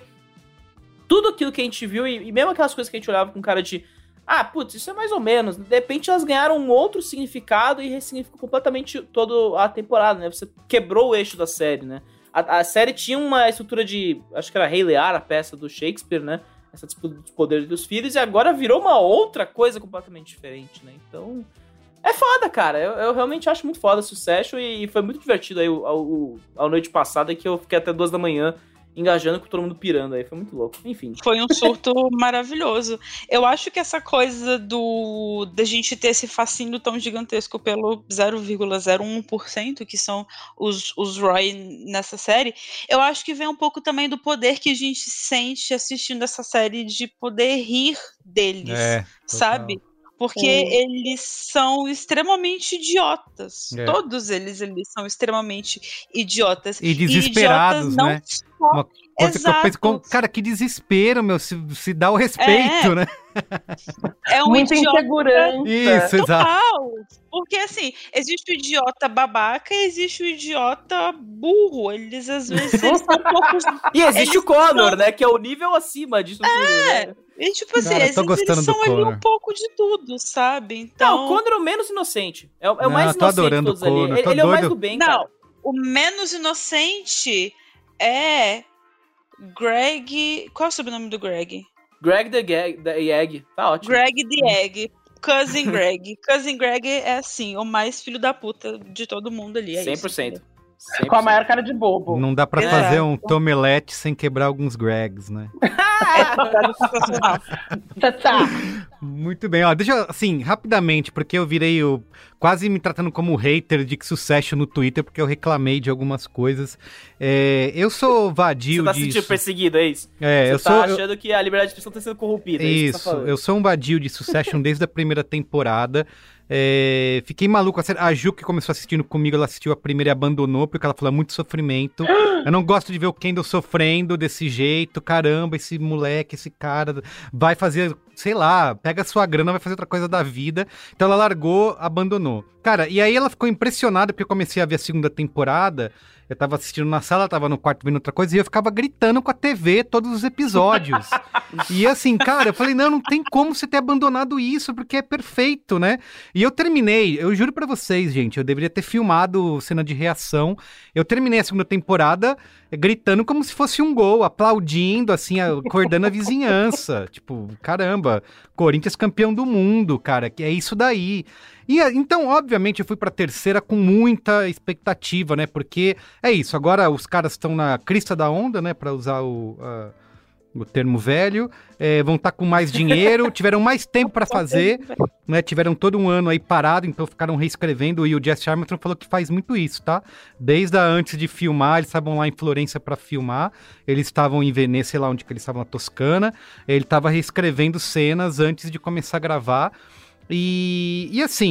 tudo aquilo que a gente viu, e, e mesmo aquelas coisas que a gente olhava com cara de ah, putz, isso é mais ou menos, de repente elas ganharam um outro significado e ressignificou completamente toda a temporada, né? Você quebrou o eixo da série, né? A, a série tinha uma estrutura de, acho que era Rei Lear, a peça do Shakespeare, né? Essa disputa dos poderes dos filhos, e agora virou uma outra coisa completamente diferente, né? Então... é foda, cara. Eu, eu realmente acho muito foda o Succession e foi muito divertido aí o, o, a noite passada que eu fiquei até duas da manhã engajando com todo mundo pirando aí. Foi muito louco. Enfim. Foi um surto maravilhoso. Eu acho que essa coisa do da gente ter esse fascínio tão gigantesco pelo zero vírgula zero um por cento que são os, os Roy nessa série, eu acho que vem um pouco também do poder que a gente sente assistindo essa série de poder rir deles, é, sabe? Porque é. eles são extremamente idiotas. É. Todos eles, eles são extremamente idiotas. E desesperados, e né? Só... Uma coisa que eu penso, como, cara, que desespero, meu, se, se dá o respeito, é. né? É um Muita idiota insegurança. Isso, exato. Porque, assim, existe o idiota babaca e existe o idiota burro. Eles, às vezes, eles são um pouco... E existe o Connor, são... né? Que é o nível acima disso é. tudo, né? E, tipo assim, cara, eles, eles são ali um pouco de tudo, sabe? Então... Não, o Connor é o menos inocente. É, é o mais Não, inocente de todos ali. Ele, ele é o mais do bem, Não, cara. O menos inocente é Greg... Qual é o sobrenome do Greg? Greg the, Gag, the Egg. Tá ótimo. Greg the Egg. Cousin Greg. Cousin Greg é, assim, o mais filho da puta de todo mundo ali. É cem por cento. Isso, cem por cento. Com a maior cara de bobo. Não dá pra é. fazer um Tomelette sem quebrar alguns Gregs, né? Muito bem, ó, deixa eu, assim, rapidamente, porque eu virei o, quase me tratando como hater de Succession no Twitter, porque eu reclamei de algumas coisas. É, eu sou vadio Você tá de... se sentindo perseguido, é isso? É, Você eu tá sou, achando eu... que a liberdade de expressão tá sendo corrompida, é isso, isso que você tá eu sou um vadio de Succession desde a primeira temporada. É, fiquei maluco, a Ju que começou assistindo comigo, ela assistiu a primeira e abandonou, porque ela falou, é muito sofrimento, eu não gosto de ver o Kendall sofrendo desse jeito, caramba, esse moleque, esse cara vai fazer, sei lá, pega a sua grana, vai fazer outra coisa da vida, então ela largou, abandonou. Cara, e aí ela ficou impressionada, porque eu comecei a ver a segunda temporada, eu tava assistindo na sala, tava no quarto vendo outra coisa, e eu ficava gritando com a T V todos os episódios. E assim, cara, eu falei, não, não tem como você ter abandonado isso, porque é perfeito, né? E eu terminei, eu juro pra vocês, gente, eu deveria ter filmado cena de reação. Eu terminei a segunda temporada gritando como se fosse um gol, aplaudindo, assim, acordando a vizinhança. Tipo, caramba, Corinthians campeão do mundo, cara, que é isso daí. E então, obviamente, eu fui pra terceira com muita expectativa, né? Porque é isso, agora os caras estão na crista da onda, né? Pra usar o, uh, o termo velho. É, vão estar tá com mais dinheiro, tiveram mais tempo pra fazer, né? Tiveram todo um ano aí parado, então ficaram reescrevendo. E o Jesse Armstrong falou que faz muito isso, tá? Desde a, antes de filmar, eles estavam lá em Florença pra filmar. Eles estavam em Veneza, sei lá onde que eles estavam, na Toscana. Ele tava reescrevendo cenas antes de começar a gravar. E, e assim,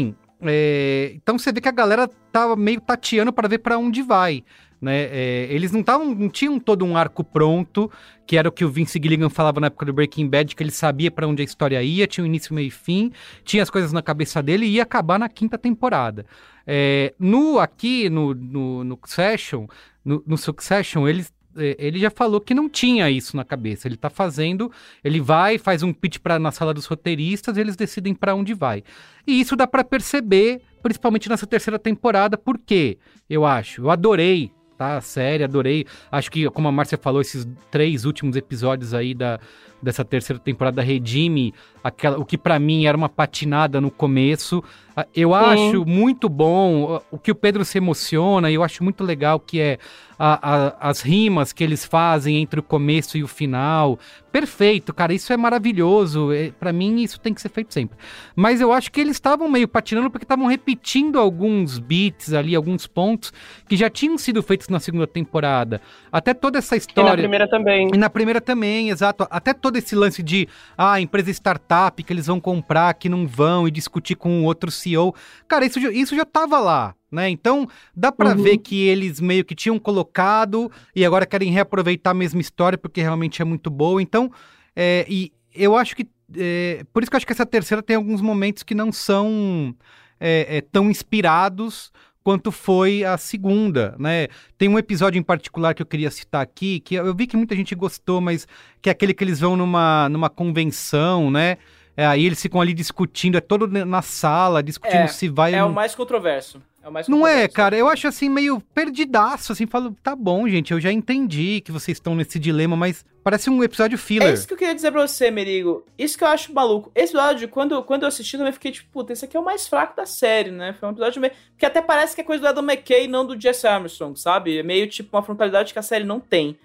é, então você vê que a galera tava meio tateando para ver para onde vai. Né? É, eles não, tavam, não tinham todo um arco pronto, que era o que o Vince Gilligan falava na época do Breaking Bad, que ele sabia para onde a história ia, tinha um início, meio e fim, tinha as coisas na cabeça dele e ia acabar na quinta temporada. É, no, aqui, no, no, no Succession, no, no Succession, eles ele já falou que não tinha isso na cabeça. Ele tá fazendo, ele vai, faz um pitch pra, na sala dos roteiristas e eles decidem pra onde vai. E isso dá pra perceber, principalmente nessa terceira temporada, por quê? Eu acho, eu adorei, tá? A série, adorei. Acho que, como a Márcia falou, esses três últimos episódios aí da, dessa terceira temporada redime aquela, o que pra mim era uma patinada no começo. Eu Sim. acho muito bom o que o Pedro se emociona, e eu acho muito legal que é a, a, as rimas que eles fazem entre o começo e o final. Perfeito, cara, isso é maravilhoso. É, pra mim, isso tem que ser feito sempre. Mas eu acho que eles estavam meio patinando porque estavam repetindo alguns beats ali, alguns pontos que já tinham sido feitos na segunda temporada. Até toda essa história... E na primeira também. E na primeira também, exato. Até todo esse lance de, ah, empresa startup que eles vão comprar, que não vão, e discutir com outro C E O. Cara, isso, isso já tava lá, né? Então, dá pra uhum. ver que eles meio que tinham colocado e agora querem reaproveitar a mesma história porque realmente é muito boa. Então, é, e eu acho que... É, por isso que eu acho que essa terceira tem alguns momentos que não são é, é, tão inspirados quanto foi a segunda, né? Tem um episódio em particular que eu queria citar aqui, que eu vi que muita gente gostou, mas que é aquele que eles vão numa, numa convenção, né? É, aí eles ficam ali discutindo, é todo na sala, discutindo é, se vai... É um... o mais controverso. É o mais Não controverso. é, cara? Eu acho assim, meio perdidaço, assim, falo, tá bom, gente, eu já entendi que vocês estão nesse dilema, mas parece um episódio filler. É isso que eu queria dizer pra você, Merigo. Isso que eu acho maluco. Esse episódio, quando, quando eu assisti, eu também fiquei tipo, puta, esse aqui é o mais fraco da série, né? Foi um episódio meio... que até parece que é coisa do Adam McKay e não do Jesse Armstrong, sabe? É meio tipo uma frontalidade que a série não tem.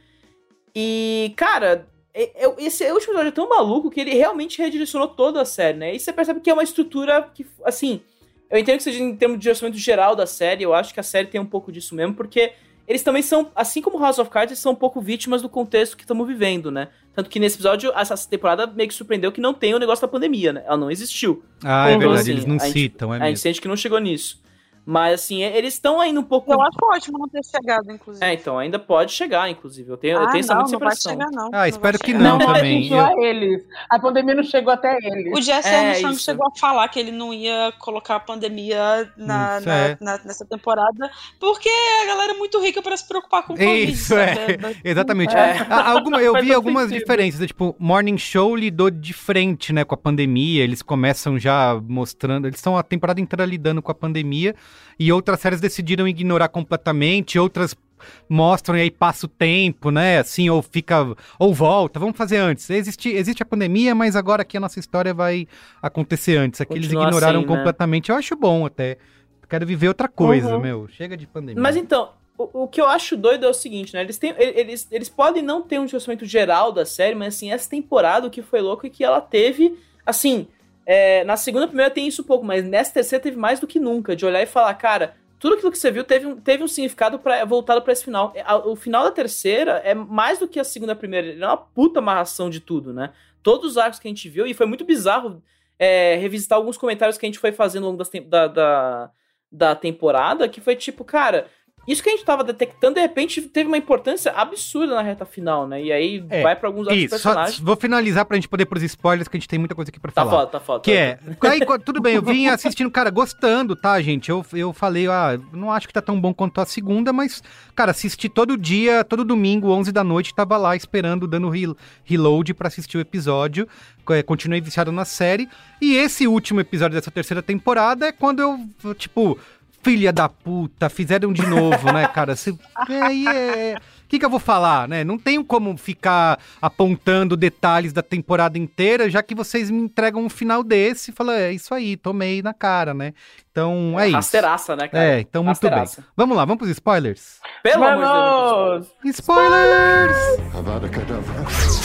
E, cara... Esse último episódio é tão maluco que ele realmente redirecionou toda a série, né? E você percebe que é uma estrutura que, assim... Eu entendo que seja em termos de direcionamento geral da série, eu acho que a série tem um pouco disso mesmo, porque eles também são, assim como House of Cards, eles são um pouco vítimas do contexto que estamos vivendo, né? Tanto que nesse episódio, essa temporada meio que surpreendeu que não tem o negócio da pandemia, né? Ela não existiu. Ah, então, é verdade, assim, eles não a gente, citam, é mesmo. A gente sente que não chegou nisso. Mas, assim, eles estão ainda um pouco... Eu acho ótimo não ter chegado, inclusive. É, então, ainda pode chegar, inclusive. Eu tenho, ah, eu tenho essa não, muita impressão. Não vai chegar, não. Ah, espero não que não, não também. Não atingiu a eles. A pandemia não chegou até eles. O Jesse é, Armstrong isso. chegou a falar que ele não ia colocar a pandemia na, na, é. na, nessa temporada, porque a galera é muito rica pra se preocupar com o Covid. Isso, é. Exatamente. É. Alguma, eu Faz vi todo algumas sentido. diferenças, né? Tipo, Morning Show lidou de frente, né, com a pandemia, eles começam já mostrando, eles estão a temporada inteira lidando com a pandemia, e outras séries decidiram ignorar completamente, outras mostram e aí passa o tempo, né, assim, ou fica, ou volta, vamos fazer antes. Existe, existe a pandemia, mas agora aqui a nossa história vai acontecer antes. Aqui Continua eles ignoraram assim, né? completamente, eu acho bom até. Quero viver outra coisa, Uhum. meu, chega de pandemia. Mas então, o, o que eu acho doido é o seguinte, né? Eles, têm, eles, eles podem não ter um direcionamento geral da série, mas assim, essa temporada o que foi louco é que ela teve, assim, é, na segunda, primeira tem isso um pouco, mas nessa terceira teve mais do que nunca, de olhar e falar, cara, tudo aquilo que você viu teve um, teve um significado pra, voltado pra esse final. O final da terceira é mais do que a segunda e a primeira, ele é uma puta amarração de tudo, né? Todos os arcos que a gente viu, e foi muito bizarro é, revisitar alguns comentários que a gente foi fazendo ao longo das, da, da, da temporada, que foi tipo, cara... Isso que a gente tava detectando, de repente, teve uma importância absurda na reta final, né? E aí É, vai pra alguns outros Isso, personagens. só, vou finalizar pra gente poder ir pros spoilers, que a gente tem muita coisa aqui pra Tá falar. foda, tá foda. Que é, aí, co- tudo bem, eu vim assistindo, cara, gostando, tá, gente? Eu, eu falei, ah, não acho que tá tão bom quanto a segunda, mas, cara, assisti todo dia, todo domingo, onze da noite, tava lá esperando, dando re- reload pra assistir o episódio, é, continuei viciado na série, e esse último episódio dessa terceira temporada é quando eu, tipo... Filha da puta, fizeram de novo, né, cara? Cê, aí é... O que, que eu vou falar, né? Não tenho como ficar apontando detalhes da temporada inteira, já que vocês me entregam um final desse e falam, é isso aí, tomei na cara, né? Então, é, é isso. Rasteiraça, né, cara? É, então muito Rasteiraça. bem. Vamos lá, vamos pros spoilers? Pelo amor Vamos! de Deus. Spoilers! Avada Kedavra.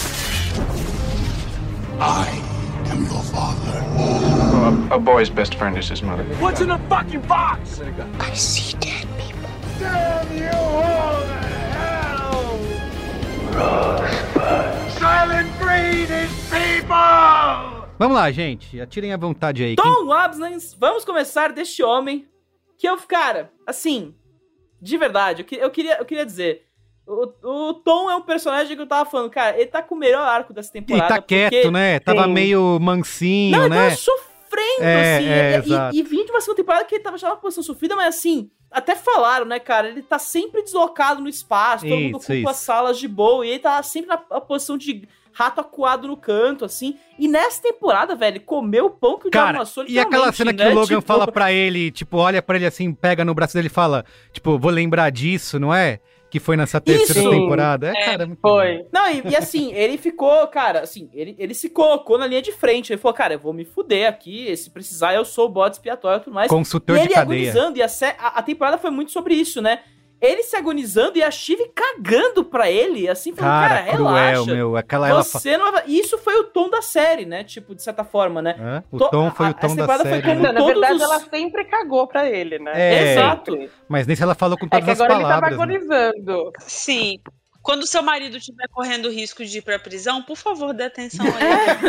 I am your father. A boy's best friend is his mother. What's in the fucking box? I see dead people. Damn you all to hell! Rosebud. Silent breed is people! Vamos lá, gente. Atirem à vontade aí. Tom Wabsnans, vamos começar deste homem que eu, cara, assim, de verdade, eu, que, eu, queria, eu queria dizer, o, o Tom é um personagem que eu tava falando, cara, ele tá com o melhor arco dessa temporada. E tá porque... quieto, né? Tava Sim. meio mansinho, Não, né? Não, ele tava sofrendo, é, assim. É, e, e, e vindo de uma segunda temporada que ele tava já numa posição sofrida, mas assim, até falaram, né, cara, ele tá sempre deslocado no espaço, todo isso, mundo ocupa as salas de boa, e ele tá sempre na, na posição de rato acuado no canto, assim. E nessa temporada, velho, comeu o pão que o diabo amassou. E aquela cena né? que o Logan tipo... fala pra ele, tipo, olha pra ele assim, pega no braço dele e fala, tipo, vou lembrar disso, não é? Que foi nessa terceira Isso. temporada. É, é cara, muito foi. bom. Não, e, e assim, ele ficou, cara, assim, ele, ele se colocou na linha de frente. Ele falou, cara, eu vou me fuder aqui, se precisar eu sou o bode expiatório e tudo mais. Consultor e de ele cadeia. agonizando, e a, a, a temporada foi muito sobre isso, né? Ele se agonizando e a Shiv cagando pra ele, assim, falando, cara, cara, cruel, relaxa. meu. Aquela, você ela... não vai... Isso foi o tom da série, né? Tipo, de certa forma, né? É? O tom foi a, o tom da série. Foi como né? Na verdade, os... ela sempre cagou pra ele, né? É, exato. Mas nesse ela falou com todas é as palavras. Agora ele tava agonizando. Né? Sim. Quando seu marido estiver correndo risco de ir pra prisão, por favor, dê atenção a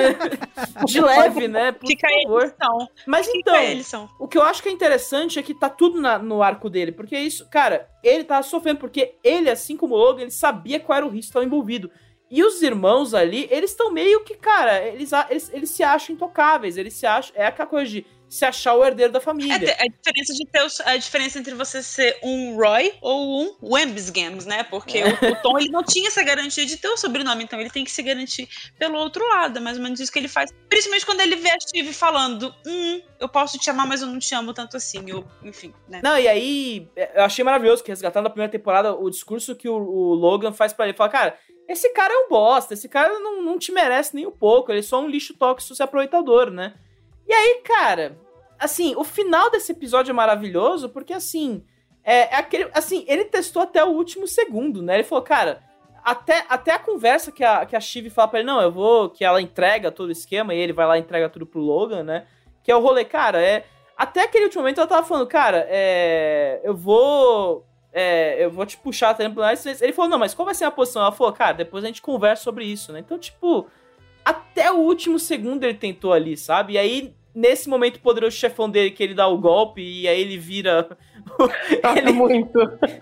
ele. De leve, né? Por Fica favor. Eles são. Mas Fica então, eles são. o que eu acho que é interessante é que tá tudo na, no arco dele. Porque isso, cara, ele tava sofrendo. Porque ele, assim como o Logan, ele sabia qual era o risco que estava envolvido. E os irmãos ali, eles estão meio que, cara, eles, eles, eles se acham intocáveis. Eles se acham... É aquela coisa de se achar o herdeiro da família. É a diferença de ter a diferença entre você ser um Roy ou um Wambsgans, né? Porque é. o, o Tom ele não tinha essa garantia de ter o sobrenome, então ele tem que se garantir pelo outro lado. É mais ou menos isso que ele faz. Principalmente quando ele vê a Shiv falando, hum, eu posso te amar, mas eu não te amo tanto assim. Eu, enfim, né? Não, e aí eu achei maravilhoso que resgataram na primeira temporada o discurso que o, o Logan faz pra ele. Fala, cara, esse cara é um bosta, esse cara não, não te merece nem um pouco, ele é só um lixo tóxico e aproveitador, né? E aí, cara, assim, o final desse episódio é maravilhoso, porque, assim, é, é aquele, assim, ele testou até o último segundo, né? Ele falou, cara, até, até a conversa que a, que a Shiv fala pra ele, não, eu vou, que ela entrega todo o esquema, e ele vai lá e entrega tudo pro Logan, né? Que é o rolê, cara, é... Até aquele último momento ela tava falando, cara, é... Eu vou... É, eu vou te puxar até no Ele falou, não, mas qual vai ser a posição? Ela falou, cara, depois a gente conversa sobre isso, né? Então, tipo... Até o último segundo ele tentou ali, sabe? E aí, nesse momento, o poderoso chefão dele, que ele dá o golpe e aí ele vira... ele... muito.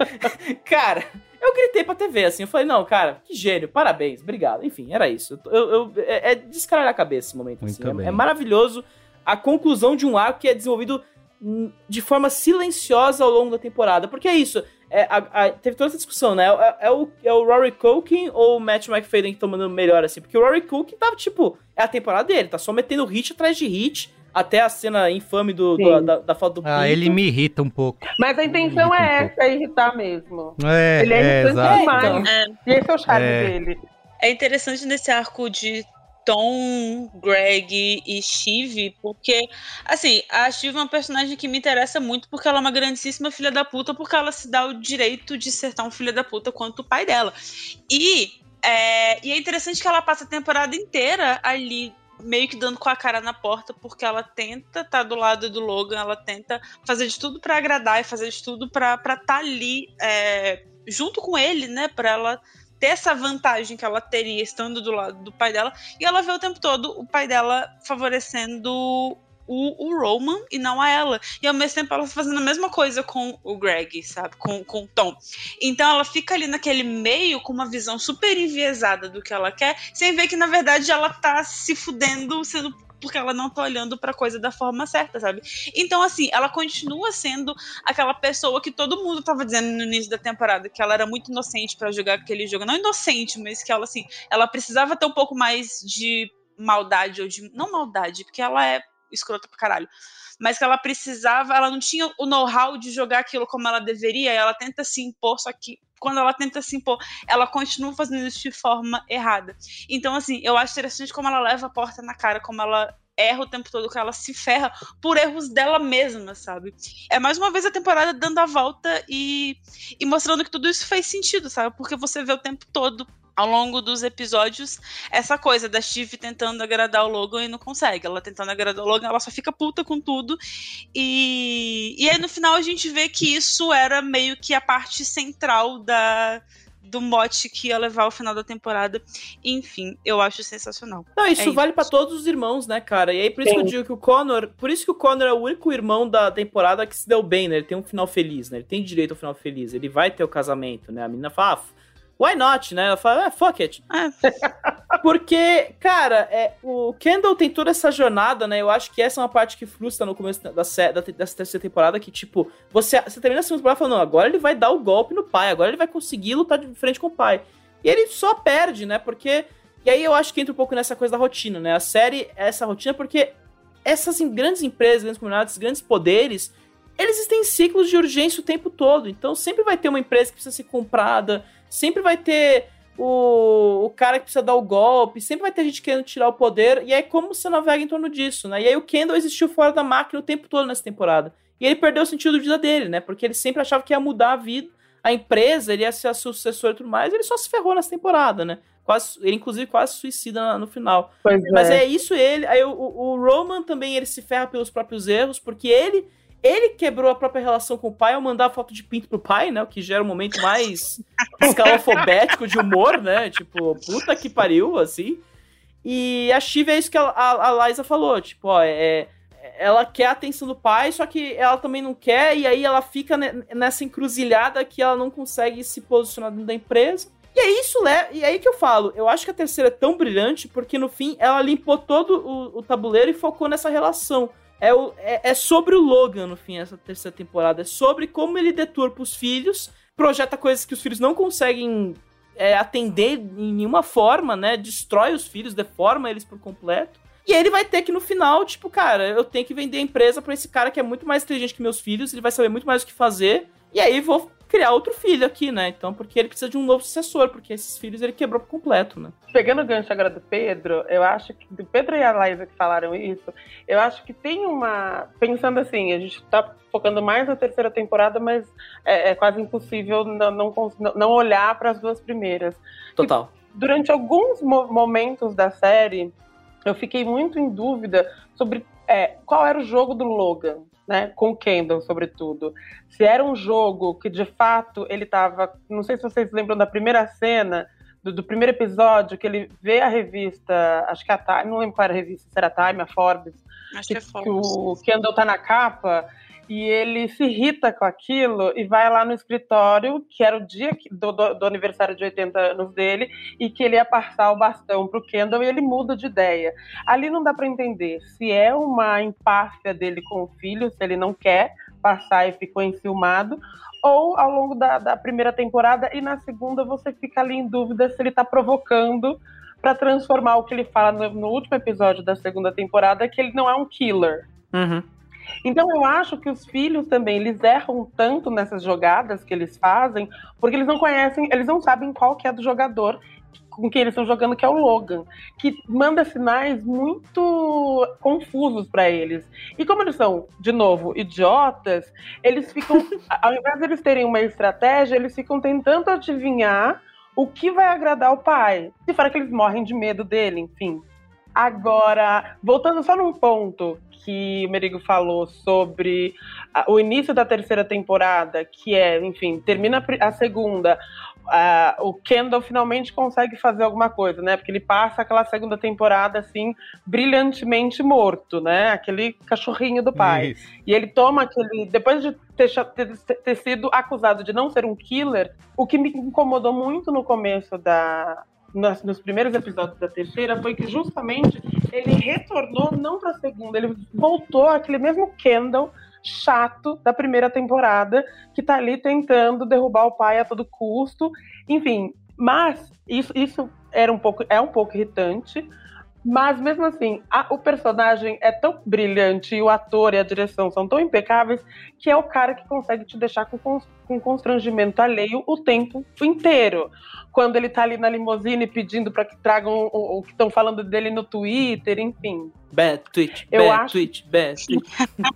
Cara, eu gritei pra T V, assim. Eu falei, não, cara, que gênio, parabéns, obrigado. Enfim, era isso. Eu, eu, é, é descaralhar a cabeça esse momento, assim. É, é maravilhoso a conclusão de um arco que é desenvolvido de forma silenciosa ao longo da temporada. Porque é isso... É, a, a, teve toda essa discussão, né? É, é, o, é o Rory Culkin ou o Matt McFadden que estão mandando melhor, assim? Porque o Rory Culkin tava, tipo... É a temporada dele, tá só metendo hit atrás de hit. Até a cena infame do, do, da, da foto do Ah, pinto. ele me irrita um pouco. Mas a intenção é essa, é irritar mesmo. É, ele é irritante é, demais. Então, é. E esse é o charme É. dele. É interessante nesse arco de Tom, Greg e Shiv, porque, assim, a Shiv é uma personagem que me interessa muito porque ela é uma grandíssima filha da puta, porque ela se dá o direito de ser tão filha da puta quanto o pai dela. E é, e é interessante que ela passa a temporada inteira ali, meio que dando com a cara na porta, porque ela tenta estar tá do lado do Logan, ela tenta fazer de tudo pra agradar e fazer de tudo pra estar tá ali é, junto com ele, né, pra ela ter essa vantagem que ela teria estando do lado do pai dela, e ela vê o tempo todo o pai dela favorecendo o, o Roman e não a ela, e ao mesmo tempo ela tá fazendo a mesma coisa com o Greg, sabe, com, com o Tom. Então ela fica ali naquele meio com uma visão super enviesada do que ela quer, sem ver que na verdade ela tá se fudendo, sendo porque ela não tá olhando pra coisa da forma certa, sabe? Então, assim, ela continua sendo aquela pessoa que todo mundo tava dizendo no início da temporada, que ela era muito inocente pra jogar aquele jogo. Não inocente, mas que ela, assim, ela precisava ter um pouco mais de maldade, ou de... Não maldade, porque ela é escrota pra caralho. Mas que ela precisava, ela não tinha o know-how de jogar aquilo como ela deveria, e ela tenta se impor, só que quando ela tenta se impor, ela continua fazendo isso de forma errada. Então, assim, eu acho interessante como ela leva a porta na cara, como ela erra o tempo todo, que ela se ferra por erros dela mesma, sabe? É mais uma vez a temporada dando a volta e, e mostrando que tudo isso faz sentido, sabe? Porque você vê o tempo todo, ao longo dos episódios, essa coisa da Shiv tentando agradar o Logan e não consegue. Ela tentando agradar o Logan, ela só fica puta com tudo. E, e aí no final a gente vê que isso era meio que a parte central da, do mote que ia levar ao final da temporada. Enfim, eu acho sensacional. Não, isso é vale isso. pra todos os irmãos, né, cara? E aí, por isso Sim. que eu digo que o Connor... Por isso que o Connor é o único irmão da temporada que se deu bem, né? Ele tem um final feliz, né? Ele tem direito ao final feliz. Ele vai ter o casamento, né? A menina fala, ah, why not, né? Ela fala, ah, fuck it. É. Porque, cara, é, o Kendall tem toda essa jornada, né? Eu acho que essa é uma parte que frustra no começo da, sé- da, dessa terceira temporada, que, tipo, você, você termina a segunda temporada falando, não, agora ele vai dar o golpe no pai, agora ele vai conseguir lutar de frente com o pai. E ele só perde, né? Porque... E aí eu acho que entra um pouco nessa coisa da rotina, né? A série é essa rotina porque essas grandes empresas, grandes comunidades, grandes poderes, eles têm ciclos de urgência o tempo todo. Então sempre vai ter uma empresa que precisa ser comprada, sempre vai ter o, o cara que precisa dar o golpe, sempre vai ter gente querendo tirar o poder. E aí como você navega em torno disso, né? E aí o Kendall existiu fora da máquina o tempo todo nessa temporada. E ele perdeu o sentido de vida dele, né? Porque ele sempre achava que ia mudar a vida, a empresa, ele ia ser a sucessor e tudo mais, e ele só se ferrou nessa temporada, né? Quase, ele, inclusive, quase suicida no final. Pois Mas é. é isso ele. Aí o, o Roman também, ele se ferra pelos próprios erros, porque ele, ele quebrou a própria relação com o pai ao mandar a foto de pinto pro pai, né? O que gera um momento mais escalafobético de humor, né? Tipo, puta que pariu, assim. E a Shiv é isso que a, a, a Liza falou, tipo, ó, é... ela quer a atenção do pai, só que ela também não quer, e aí ela fica nessa encruzilhada que ela não consegue se posicionar dentro da empresa. E é isso, né? E aí que eu falo, eu acho que a terceira é tão brilhante, porque no fim ela limpou todo o, o tabuleiro e focou nessa relação. É, o, é, é sobre o Logan, no fim, essa terceira temporada. É sobre como ele deturpa os filhos, projeta coisas que os filhos não conseguem é, atender em nenhuma forma, né? Destrói os filhos, deforma eles por completo. E aí ele vai ter que, no final, tipo, cara, eu tenho que vender a empresa pra esse cara que é muito mais inteligente que meus filhos, ele vai saber muito mais o que fazer, e aí vou criar outro filho aqui, né? Então, porque ele precisa de um novo sucessor, porque esses filhos ele quebrou por completo, né? Pegando o gancho agora do Pedro, eu acho que, do Pedro e a Liza que falaram isso, eu acho que tem uma... Pensando assim, a gente tá focando mais na terceira temporada, mas é, é quase impossível não, não, não olhar para as duas primeiras. Total. E durante alguns mo- momentos da série, eu fiquei muito em dúvida sobre é, qual era o jogo do Logan, né, com o Kendall, sobretudo. Se era um jogo que, de fato, ele estava... Não sei se vocês lembram da primeira cena, do, do primeiro episódio, que ele vê a revista, acho que a Time, não lembro qual era a revista, se era a Time, a Forbes, Acho que, que é Forbes. que o Kendall tá na capa, e ele se irrita com aquilo e vai lá no escritório, que era o dia do, do, do aniversário de oitenta anos dele, e que ele ia passar o bastão pro Kendall, e ele muda de ideia. Ali não dá para entender se é uma empáfia dele com o filho, se ele não quer passar e ficou enciumado, ou ao longo da, da primeira temporada, e na segunda você fica ali em dúvida se ele tá provocando para transformar o que ele fala no, no último episódio da segunda temporada, que ele não é um killer. Uhum. Então eu acho que os filhos também, eles erram tanto nessas jogadas que eles fazem, porque eles não conhecem, eles não sabem qual que é do jogador com quem eles estão jogando, que é o Logan, que manda sinais muito confusos para eles. E como eles são, de novo, idiotas, eles ficam, ao invés de eles terem uma estratégia, eles ficam tentando adivinhar o que vai agradar o pai. Se fora que eles morrem de medo dele, enfim. Agora, voltando só num ponto que o Merigo falou sobre a, o início da terceira temporada, que é, enfim, termina a segunda, a, o Kendall finalmente consegue fazer alguma coisa, né? Porque ele passa aquela segunda temporada, assim, brilhantemente morto, né? Aquele cachorrinho do pai. Isso. E ele toma aquele... Depois de ter, ter, ter sido acusado de não ser um killer, o que me incomodou muito no começo da... Nos, nos primeiros episódios da terceira, foi que justamente ele retornou não para a segunda, ele voltou àquele mesmo Kendall chato da primeira temporada, que tá ali tentando derrubar o pai a todo custo, enfim, mas isso, isso era um pouco, é um pouco irritante, mas mesmo assim, a, o personagem é tão brilhante, e o ator e a direção são tão impecáveis, que é o cara que consegue te deixar com, com constrangimento alheio o tempo inteiro. Quando ele tá ali na limusine pedindo para que tragam o, o que estão falando dele no Twitter, enfim. Bad tweet, eu bad acho... tweet, bad tweet.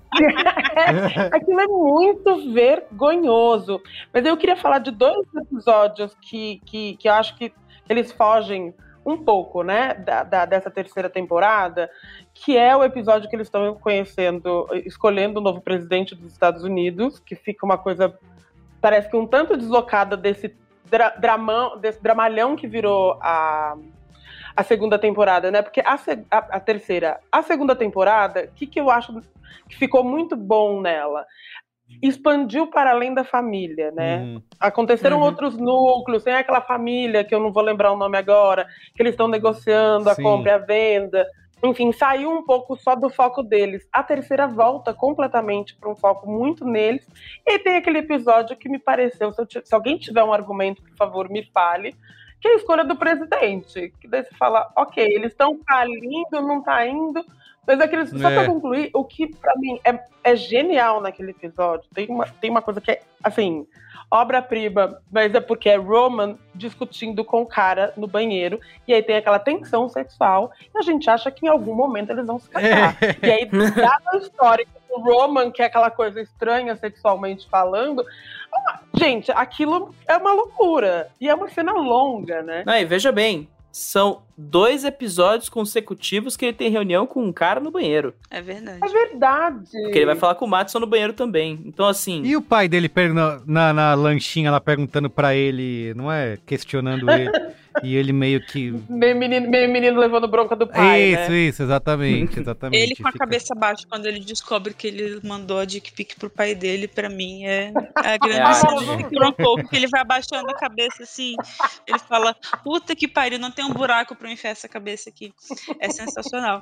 Aquilo é muito vergonhoso. Mas eu queria falar de dois episódios que, que, que eu acho que eles fogem um pouco, né, da, da, dessa terceira temporada, que é o episódio que eles estão conhecendo, escolhendo o novo presidente dos Estados Unidos, que fica uma coisa, parece que um tanto deslocada desse dra- dramão, desse dramalhão que virou a, a segunda temporada, né? Porque a, a, a terceira, a segunda temporada, o que, que eu acho que ficou muito bom nela? Expandiu para além da família, né? Uhum. Aconteceram uhum. outros núcleos, tem aquela família que eu não vou lembrar o nome agora, que eles estão negociando a Sim. compra e a venda. Enfim, saiu um pouco só do foco deles. A terceira volta completamente para um foco muito neles. E aí tem aquele episódio que me pareceu, se, eu t- se alguém tiver um argumento, por favor, me fale, que é a escolha do presidente. Que daí você fala, ok, eles estão falindo, não tá indo... Mas aqueles, só é. pra concluir, o que pra mim é, é genial naquele episódio, tem uma, tem uma coisa que é, assim, obra-prima, mas é porque é Roman discutindo com o cara no banheiro, e aí tem aquela tensão sexual, e a gente acha que em algum momento eles vão se casar. É. E aí, dada a história do Roman, que é aquela coisa estranha sexualmente falando, gente, aquilo é uma loucura. E é uma cena longa, né? Não, e veja bem, são dois episódios consecutivos que ele tem reunião com um cara no banheiro. É verdade. É verdade. Porque ele vai falar com o Madison no banheiro também. Então, assim... E o pai dele na, na, na lanchinha lá perguntando pra ele, não é? Questionando ele. E ele meio que... Meio menino, meio menino levando bronca do pai, Isso, né? isso, exatamente, exatamente. Ele com a Fica... cabeça baixa, quando ele descobre que ele mandou a dick pic pro pai dele, pra mim é a grande É, cena de Pronto, porque ele vai abaixando a cabeça assim, ele fala, puta que pariu, não tem um buraco pra eu enfiar essa cabeça aqui. É sensacional.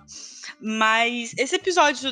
Mas esse episódio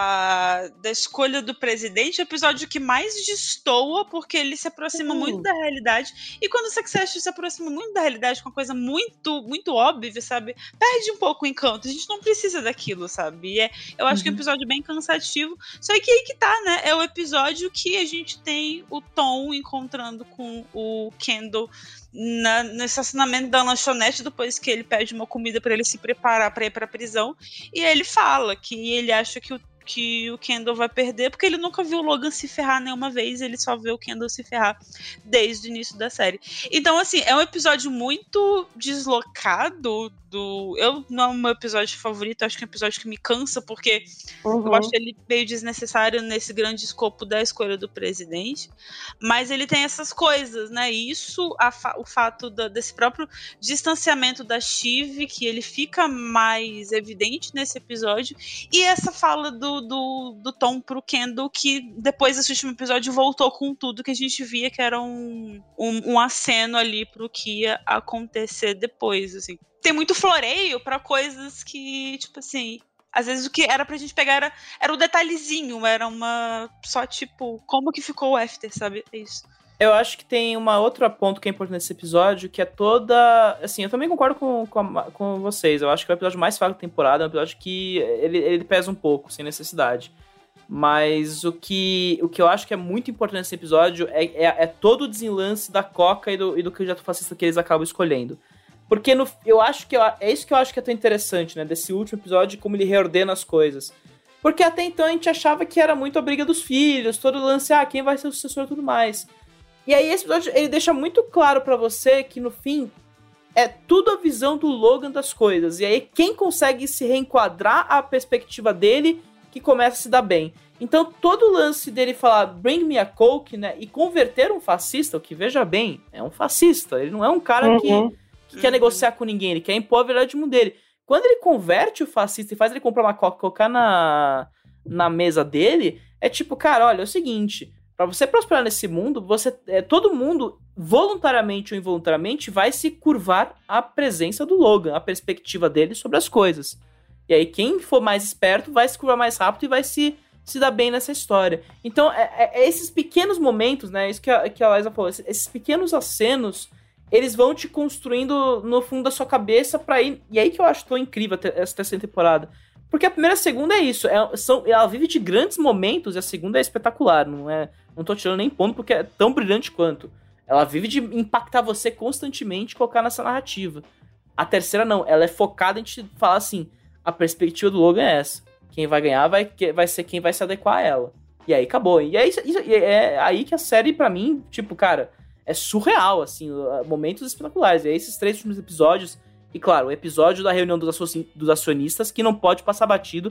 da, da escolha do presidente é o episódio que mais destoa, porque ele se aproxima uhum. muito da realidade, e quando o Succession se aproxima muito da realidade com uma coisa muito, muito óbvia, sabe? Perde um pouco o encanto. A gente não precisa daquilo, sabe? E é, eu acho uhum. que é um episódio bem cansativo. Só que aí que tá, né? É o episódio que a gente tem o Tom encontrando com o Kendall na, no estacionamento da lanchonete, depois que ele pede uma comida pra ele se preparar pra ir pra prisão. E ele fala que ele acha que o que o Kendall vai perder, porque ele nunca viu o Logan se ferrar nenhuma vez, ele só vê o Kendall se ferrar desde o início da série. Então, assim, é um episódio muito deslocado do... Eu, não é o meu episódio favorito, acho que é um episódio que me cansa, porque uhum. eu acho ele meio desnecessário nesse grande escopo da escolha do presidente, mas ele tem essas coisas, né? Isso, a fa- o fato da, desse próprio distanciamento da Shiv, que ele fica mais evidente nesse episódio, e essa fala do Do, do Tom pro Kendall, que depois desse último episódio voltou com tudo que a gente via que era um, um, um aceno ali pro que ia acontecer depois, assim. Tem muito floreio pra coisas que, tipo assim, às vezes o que era pra gente pegar era, era um detalhezinho, era uma, só tipo, como que ficou o after, sabe? É isso. Eu acho que tem uma outra ponto que é importante nesse episódio, que é toda... Assim, eu também concordo com, com, a, com vocês. Eu acho que é o episódio mais fraco da temporada, é um episódio que ele, ele pesa um pouco, sem necessidade. Mas o que, o que eu acho que é muito importante nesse episódio é, é, é todo o desenlace da Coca e do, e do candidato fascista que eles acabam escolhendo. Porque no, eu acho que eu, é isso que eu acho que é tão interessante, né? Desse último episódio, como ele reordena as coisas. Porque até então a gente achava que era muito a briga dos filhos, todo o lance, ah, quem vai ser o sucessor e tudo mais. E aí esse episódio, ele deixa muito claro pra você que no fim é tudo a visão do Logan das coisas. E aí quem consegue se reenquadrar a perspectiva dele que começa a se dar bem. Então todo o lance dele falar bring me a Coke, né, e converter um fascista, o que veja bem, é um fascista. Ele não é um cara uhum. que, que quer negociar com ninguém, ele quer impor a verdade do mundo dele. Quando ele converte o fascista e faz ele comprar uma Coca e colocar na, na mesa dele, é tipo, cara, olha, é o seguinte... Pra você prosperar nesse mundo, você, é, todo mundo, voluntariamente ou involuntariamente, vai se curvar à presença do Logan, à perspectiva dele sobre as coisas. E aí, quem for mais esperto vai se curvar mais rápido e vai se, se dar bem nessa história. Então, é, é esses pequenos momentos, né, isso que a, que a Liza falou, esses, esses pequenos acenos, eles vão te construindo no fundo da sua cabeça pra ir... E aí que eu acho tão incrível essa terceira temporada. Porque a primeira e a segunda é isso, é, são, ela vive de grandes momentos e a segunda é espetacular, não é... Não tô tirando nem ponto porque é tão brilhante quanto. Ela vive de impactar você constantemente e colocar nessa narrativa. A terceira não, ela é focada em te falar assim, a perspectiva do Logan é essa. Quem vai ganhar vai, vai ser quem vai se adequar a ela. E aí acabou. E é, isso, isso, é aí que a série, pra mim, tipo, cara, é surreal, assim, momentos espetaculares. E aí esses três últimos episódios, e claro, o episódio da reunião dos, dos acionistas, que não pode passar batido,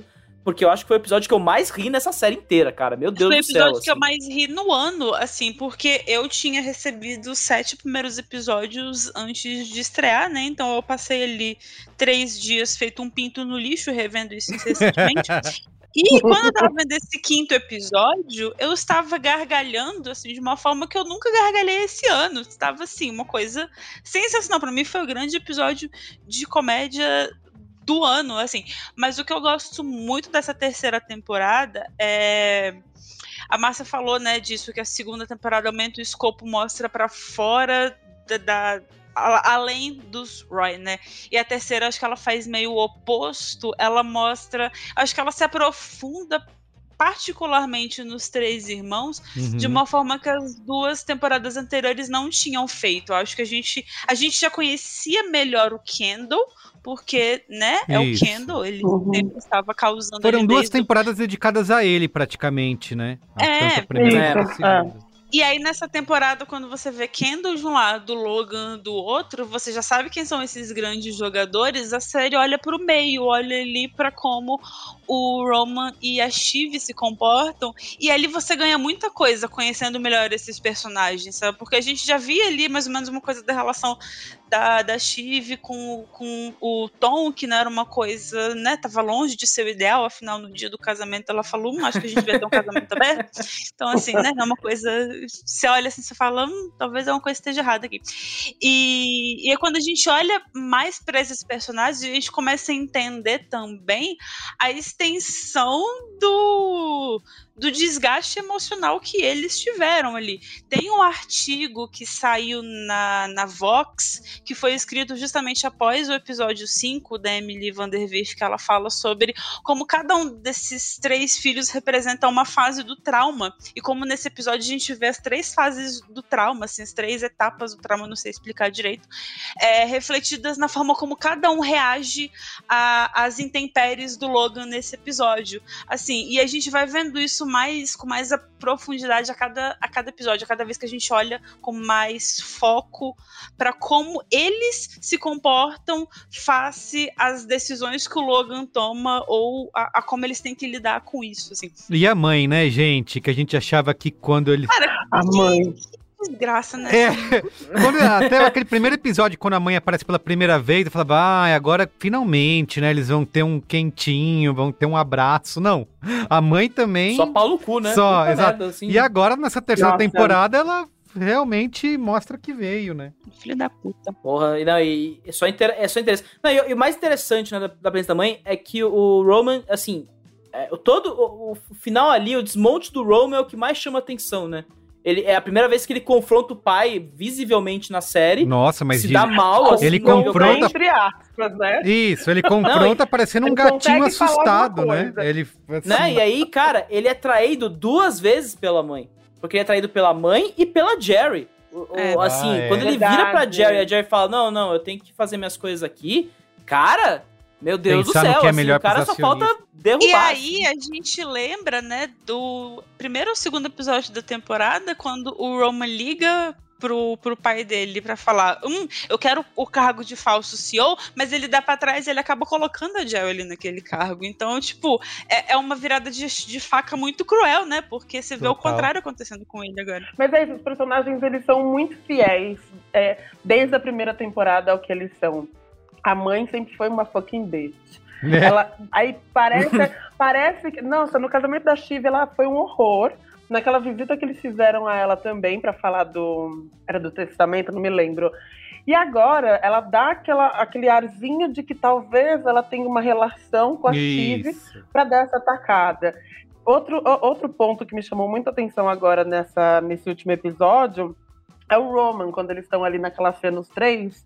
porque eu acho que foi o episódio que eu mais ri nessa série inteira, cara. Meu Deus do céu. Foi o episódio assim. que eu mais ri no ano, assim, porque eu tinha recebido os sete primeiros episódios antes de estrear, né? Então eu passei ali três dias feito um pinto no lixo, revendo isso incessantemente. E quando eu tava vendo esse quinto episódio, eu estava gargalhando, assim, de uma forma que eu nunca gargalhei esse ano. Estava, assim, uma coisa sensacional. Pra mim foi o grande episódio de comédia do ano, assim. Mas o que eu gosto muito dessa terceira temporada é... A Márcia falou, né, disso, que a segunda temporada aumenta o escopo, mostra pra fora da... da além dos Roy, né? E a terceira, acho que ela faz meio o oposto. Ela mostra... Acho que ela se aprofunda particularmente nos três irmãos, uhum. de uma forma que as duas temporadas anteriores não tinham feito. Acho que a gente, a gente já conhecia melhor o Kendall, porque, né, é Isso. o Kendall, ele uhum. sempre estava causando... Foram duas desde... temporadas dedicadas a ele, praticamente, né? A é, a primeira e a segunda. E aí, nessa temporada, quando você vê Kendall de um lado, Logan do outro, você já sabe quem são esses grandes jogadores. A série olha pro meio, olha ali pra como o Roman e a Shiv se comportam. E ali você ganha muita coisa conhecendo melhor esses personagens, sabe? Porque a gente já via ali mais ou menos uma coisa da relação da, da Shiv com, com o Tom, que não era uma coisa, né? Tava longe de ser o ideal, afinal, no dia do casamento ela falou, hum, acho que a gente vai ter um casamento aberto. Então, assim, né? É uma coisa... Você olha assim, você fala, hum, talvez uma coisa esteja errada aqui. E, e é quando a gente olha mais para esses personagens, a gente começa a entender também a extensão do... do desgaste emocional que eles tiveram ali. Tem um artigo que saiu na, na Vox, que foi escrito justamente após o episódio cinco da Emily Van Der Veer, que ela fala sobre como cada um desses três filhos representa uma fase do trauma, e como nesse episódio a gente vê as três fases do trauma, assim, as três etapas do trauma, não sei explicar direito, é, refletidas na forma como cada um reage às intempéries do Logan nesse episódio. Assim, e a gente vai vendo isso mais, com mais a profundidade a cada, a cada episódio, a cada vez que a gente olha com mais foco para como eles se comportam face às decisões que o Logan toma ou a, a como eles têm que lidar com isso, assim. E a mãe, né, gente? Que a gente achava que quando ele... Cara, a mãe... desgraça, né? É, quando, até aquele primeiro episódio, quando a mãe aparece pela primeira vez, eu falava, ah, agora finalmente, né, eles vão ter um quentinho, vão ter um abraço. Não, a mãe também... Só pau no cu, né? Só, Puta exato. Merda, assim. E agora, nessa terceira Nossa. temporada, ela realmente mostra que veio, né? Filho da puta. Porra, e, não, e é, só inter... é só interessante. Não, e, e o mais interessante, né, da, da presença da mãe é que o Roman, assim, é, todo o, o final ali, o desmonte do Roman é o que mais chama atenção, né? Ele, é a primeira vez que ele confronta o pai visivelmente na série. Nossa, mas se ele, dá mal, assim, ele confronta entre aspas, né? Isso, ele confronta Não, parecendo um ele gatinho consegue falar assustado, alguma né? coisa. Ele, assim, né? E aí, cara, ele é traído duas vezes pela mãe. Porque ele é traído pela mãe e pela Jerry. O, É. o, assim, Ah, é. quando ele Verdade. vira pra Jerry e a Jerry fala, não, não, eu tenho que fazer minhas coisas aqui. Cara, meu Deus Pensar no do céu, que é assim, melhor o cara pros só falta acionistas. derrubar. E aí a gente lembra, né, do primeiro ou segundo episódio da temporada, quando o Roman liga pro, pro pai dele pra falar, hum, eu quero o cargo de falso C E O, mas ele dá pra trás e ele acaba colocando a Jerry ali naquele cargo. Então, tipo, é, é uma virada de, de faca muito cruel, né, porque você vê o Total. contrário acontecendo com ele agora. Mas é isso, os personagens, eles são muito fiéis, é, desde a primeira temporada ao que eles são. A mãe sempre foi uma fucking bitch. É. Ela, aí parece, parece que... Nossa, no casamento da Shiv, ela foi um horror. Naquela visita que eles fizeram a ela também, pra falar do... Era do testamento, não me lembro. E agora, ela dá aquela, aquele arzinho de que talvez ela tenha uma relação com a Shiv Isso. pra dar essa atacada. Outro, o- outro ponto que me chamou muita atenção agora nessa, nesse último episódio é o Roman, quando eles estão ali naquela cena, os três,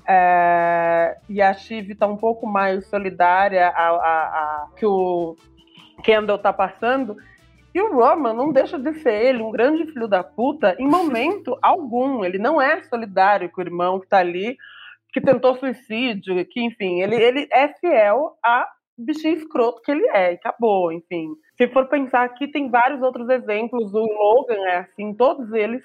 é, e a Shiv tá um pouco mais solidária a, a, a que o Kendall tá passando, e o Roman não deixa de ser ele, um grande filho da puta, em momento algum. Ele não é solidário com o irmão que tá ali, que tentou suicídio, que, enfim, ele, ele é fiel a bichinho escroto que ele é, e acabou, enfim. Se for pensar aqui, tem vários outros exemplos, o Logan é assim, todos eles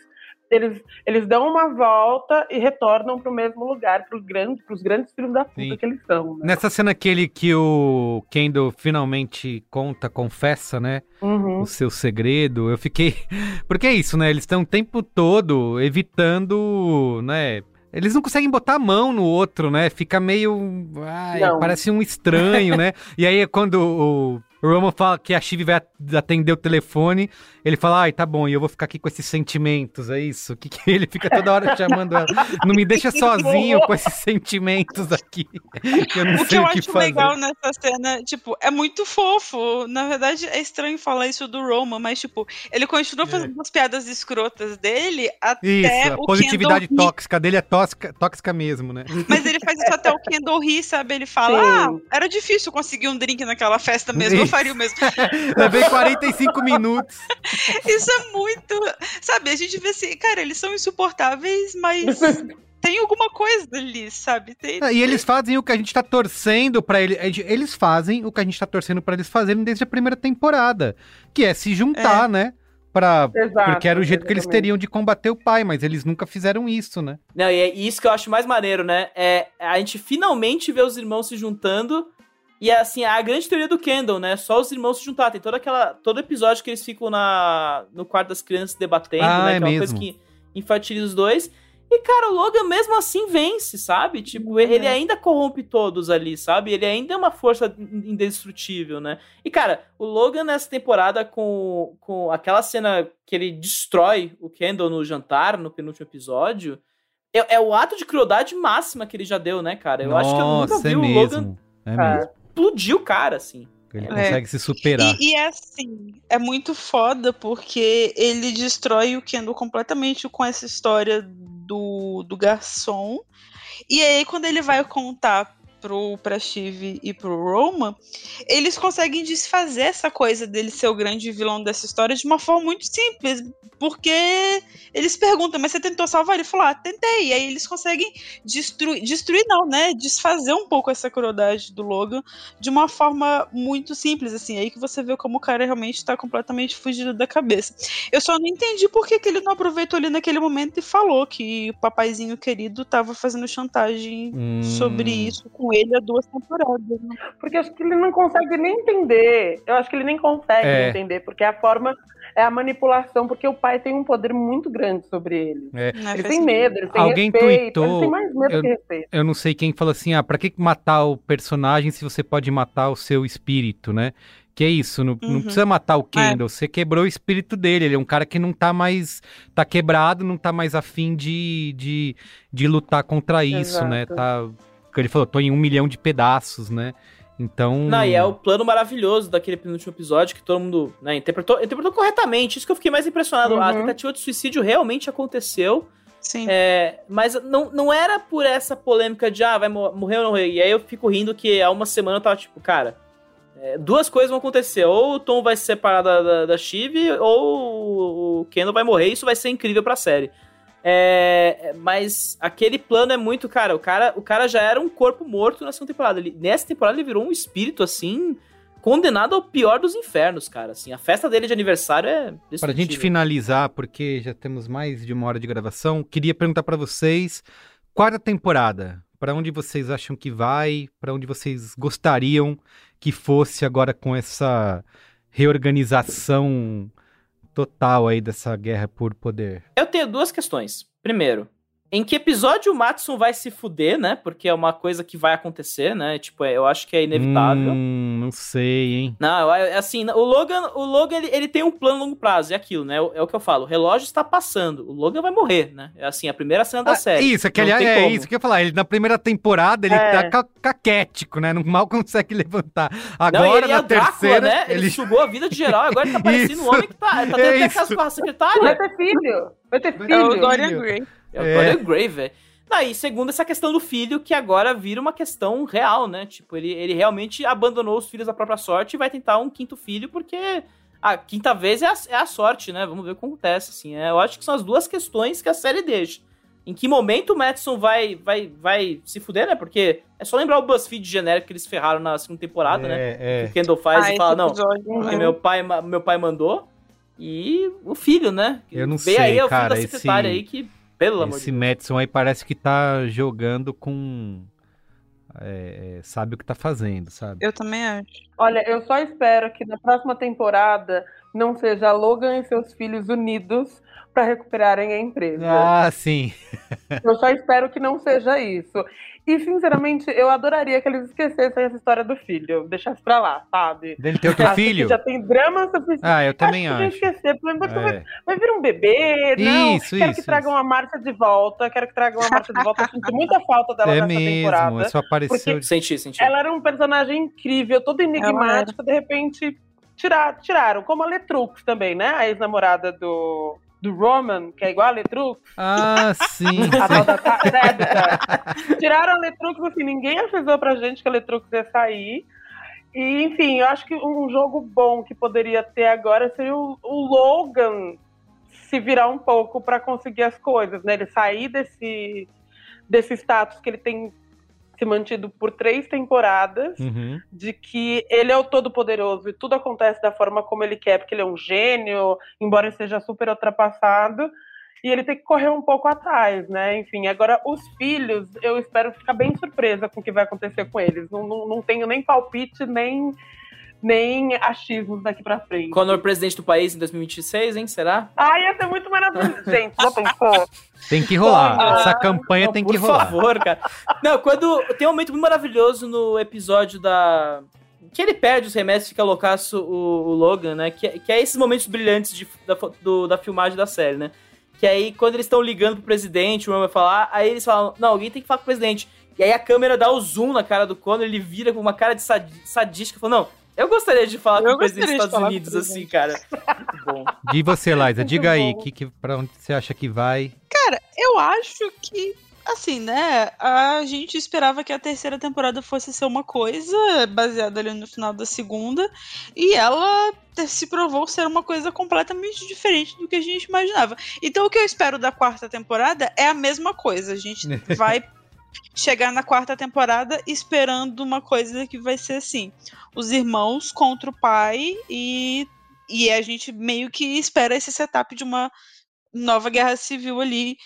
eles, eles dão uma volta e retornam pro mesmo lugar, pros grandes, pros grandes filhos da puta Sim. que eles são. Né? Nessa cena aquele que o Kendall finalmente conta, confessa, né? Uhum. O seu segredo, eu fiquei... Porque é isso, né? Eles estão o tempo todo evitando, né? Eles não conseguem botar a mão no outro, né? Fica meio... Ai, parece um estranho, né? E aí é quando o... O Roman fala que a Shiv vai atender o telefone, ele fala, ai, tá bom, e eu vou ficar aqui com esses sentimentos, é isso? Que, que ele fica toda hora chamando ela. Não me deixa sozinho com esses sentimentos aqui, que eu não o sei que eu o que acho fazer. legal nessa cena, tipo, é muito fofo. Na verdade, é estranho falar isso do Roman, mas, tipo, ele continua fazendo é. as piadas escrotas dele até isso, a o positividade Kendall tóxica dele é tóxica, tóxica mesmo, né? Mas ele faz isso até o Kendall rir, sabe? Ele fala, Sim. ah, era difícil conseguir um drink naquela festa mesmo, eu faria o mesmo. Levei quarenta e cinco minutos. Isso é muito... Sabe, a gente vê assim, cara, eles são insuportáveis, mas... Tem alguma coisa ali, sabe? Tem, e eles fazem o que a gente tá torcendo pra eles. Eles fazem o que a gente tá torcendo pra eles fazerem desde a primeira temporada. Que é se juntar, é. né? Pra, Exato, porque era o jeito exatamente. que eles teriam de combater o pai, mas eles nunca fizeram isso, né? Não, e é isso que eu acho mais maneiro, né? É a gente finalmente vê os irmãos se juntando. E assim, a grande teoria do Kendall, né? Só os irmãos se juntar. Tem toda aquela, todo episódio que eles ficam na, no quarto das crianças debatendo, ah, né? É aquela mesmo. coisa que infantiliza os dois. E, cara, o Logan mesmo assim vence, sabe? Tipo, uhum. ele ainda corrompe todos ali, sabe? Ele ainda é uma força indestrutível, né? E, cara, o Logan nessa temporada com, com aquela cena que ele destrói o Kendall no jantar, no penúltimo episódio, é, é o ato de crueldade máxima que ele já deu, né, cara? Eu Nossa, acho que eu nunca vi é o mesmo. Logan É mesmo. explodir o cara, assim. Ele é. consegue se superar. E, e é assim, é muito foda porque ele destrói o Kendall completamente com essa história do, do garçom. E aí, quando ele vai contar pro, pra Shiv e pro Roman, eles conseguem desfazer essa coisa dele ser o grande vilão dessa história de uma forma muito simples. Porque eles perguntam, mas você tentou salvar? Ele falou, ah, tentei. E aí eles conseguem destruir, destruir não, né? Desfazer um pouco essa crueldade do Logan de uma forma muito simples, assim. Aí que você vê como o cara realmente tá completamente fugido da cabeça. Eu só não entendi por que, que ele não aproveitou ali naquele momento e falou que o papaizinho querido tava fazendo chantagem hum. sobre isso com ele há duas temporadas, né? Porque acho que ele não consegue nem entender. Eu acho que ele nem consegue É. entender, porque a forma é a manipulação, porque o pai tem um poder muito grande sobre ele. É. Ele tem medo, ele tem Alguém respeito, tweetou, ele tem mais medo eu, que respeito. eu não sei quem falou assim, ah, pra que matar o personagem se você pode matar o seu espírito, né? Que é isso, não, Uhum. não precisa matar o Kendall, É. você quebrou o espírito dele, ele é um cara que não tá mais, tá quebrado, não tá mais afim de, de, de lutar contra isso, Exato. né? Tá, ele falou, tô em um milhão de pedaços, né? Então... Não, e é o plano maravilhoso daquele penúltimo episódio que todo mundo, né, interpretou, interpretou corretamente. Isso que eu fiquei mais impressionado. Uhum. A tentativa de suicídio realmente aconteceu. Sim. É, mas não, não era por essa polêmica de, ah, vai morrer ou não morrer. E aí eu fico rindo que há uma semana eu tava tipo, cara, é, duas coisas vão acontecer. Ou o Tom vai se separar da, da, da Shiv, ou o Kendall vai morrer. Isso vai ser incrível pra série. É, mas aquele plano é muito, cara, o cara, o cara já era um corpo morto na segunda temporada. Ele, nessa temporada ele virou um espírito, assim, condenado ao pior dos infernos, cara. Assim, a festa dele de aniversário é destrutível. Pra gente finalizar, porque já temos mais de uma hora de gravação, queria perguntar pra vocês, quarta temporada, pra onde vocês acham que vai, pra onde vocês gostariam que fosse agora com essa reorganização total aí dessa guerra por poder? Eu tenho duas questões. Primeiro, em que episódio o Matsson vai se fuder, né? Porque é uma coisa que vai acontecer, né? Tipo, eu acho que é inevitável. Hum, não sei, hein? Não, é assim, o Logan, o Logan ele, ele tem um plano a longo prazo, é aquilo, né? É o que eu falo, o relógio está passando, o Logan vai morrer, né? É assim, a primeira cena da ah, série. Isso, aquele, é como. isso que eu ia falar. Ele, na primeira temporada, ele É. tá ca caquético, né? Não mal consegue levantar. Não, Agora, ele na é o Drácula, terceira... né? Ele... ele sugou a vida de geral, agora ele tá parecendo Isso. um homem que tá, tá tendo É até isso. caso com a secretária. Vai ter filho! Vai ter filho! É o Dorian Gray. É o É. Dorian Gray, velho. Daí, segundo, essa questão do filho, que agora vira uma questão real, né? Tipo, ele, ele realmente abandonou os filhos à própria sorte e vai tentar um quinto filho, porque a quinta vez é a, é a sorte, né? Vamos ver o que acontece, assim. É, eu acho que são as duas questões que a série deixa. Em que momento o Matsson vai, vai, vai se fuder, né? Porque é só lembrar o BuzzFeed genérico que eles ferraram na segunda temporada, É, né? é. Que o Kendall faz Ah, e fala, esse não, episódio, porque né? meu pai, meu pai mandou. E o filho, né? Eu não Vem sei, aí, é o cara, filho da secretária esse, aí que, pelo amor de esse Deus. Madison aí parece que tá jogando com... É, sabe o que tá fazendo, sabe? Eu também acho. Olha, eu só espero que na próxima temporada não seja Logan e seus filhos unidos para recuperarem a empresa. Ah, sim. Eu só espero que não seja isso. E, sinceramente, eu adoraria que eles esquecessem essa história do filho. Deixasse pra lá, sabe? Dele ter outro Acho filho? Que já tem drama suficiente. Ah, eu também acho. Que acho. esquecer. Vai, É. vai, vai vir um bebê, não. Isso, quero isso, que tragam isso. a Márcia de volta. Quero que tragam a Márcia de volta. Eu sinto muita falta dela É nessa mesmo, temporada. só apareceu... Porque Senti, senti. ela era um personagem incrível, toda enigmática. De repente, tirar, tiraram. Como a Letrux também, né? A ex-namorada do... do Roman, que é igual a Letrux. Ah, sim. A tal da Tabitha. Tiraram a Letrux, assim, ninguém avisou pra gente que a Letrux ia sair. E, enfim, eu acho que um jogo bom que poderia ter agora seria o, o Logan se virar um pouco pra conseguir as coisas, né? Ele sair desse, desse status que ele tem se mantido por três temporadas, Uhum. de que ele é o todo-poderoso e tudo acontece da forma como ele quer, porque ele é um gênio, embora ele seja super ultrapassado, e ele tem que correr um pouco atrás, né? Enfim, agora os filhos, eu espero ficar bem surpresa com o que vai acontecer com eles. Não, não, não tenho nem palpite, nem, nem achismos daqui pra frente. Conor presidente do país em dois mil e vinte e seis, hein? Será? Ah, ia ser muito maravilhoso, gente. Já pensou? Tem que rolar. Ah, Essa campanha não, tem por que rolar. Por favor, cara. Não, quando... Tem um momento muito maravilhoso no episódio da... Que ele perde os remédios e fica loucaço o, o Logan, né? Que, que é esses momentos brilhantes de, da, do, da filmagem da série, né? Que aí, quando eles estão ligando pro presidente, o Roman vai falar, aí eles falam, não, alguém tem que falar com o presidente. E aí a câmera dá o zoom na cara do Conor, ele vira com uma cara de sad, sadística, fala, não, eu gostaria de falar Eu com o presidente dos gostaria de Estados falar Unidos, com o assim, cara. Muito bom. E você, Liza, diga aí, bom. que, que, pra onde você acha que vai? Cara, eu acho que, assim, né, a gente esperava que a terceira temporada fosse ser uma coisa, baseada ali no final da segunda, e ela se provou ser uma coisa completamente diferente do que a gente imaginava. Então o que eu espero da quarta temporada é a mesma coisa, a gente vai chegar na quarta temporada esperando uma coisa que vai ser assim, os irmãos contra o pai, e, e a gente meio que espera esse setup de uma nova guerra civil ali,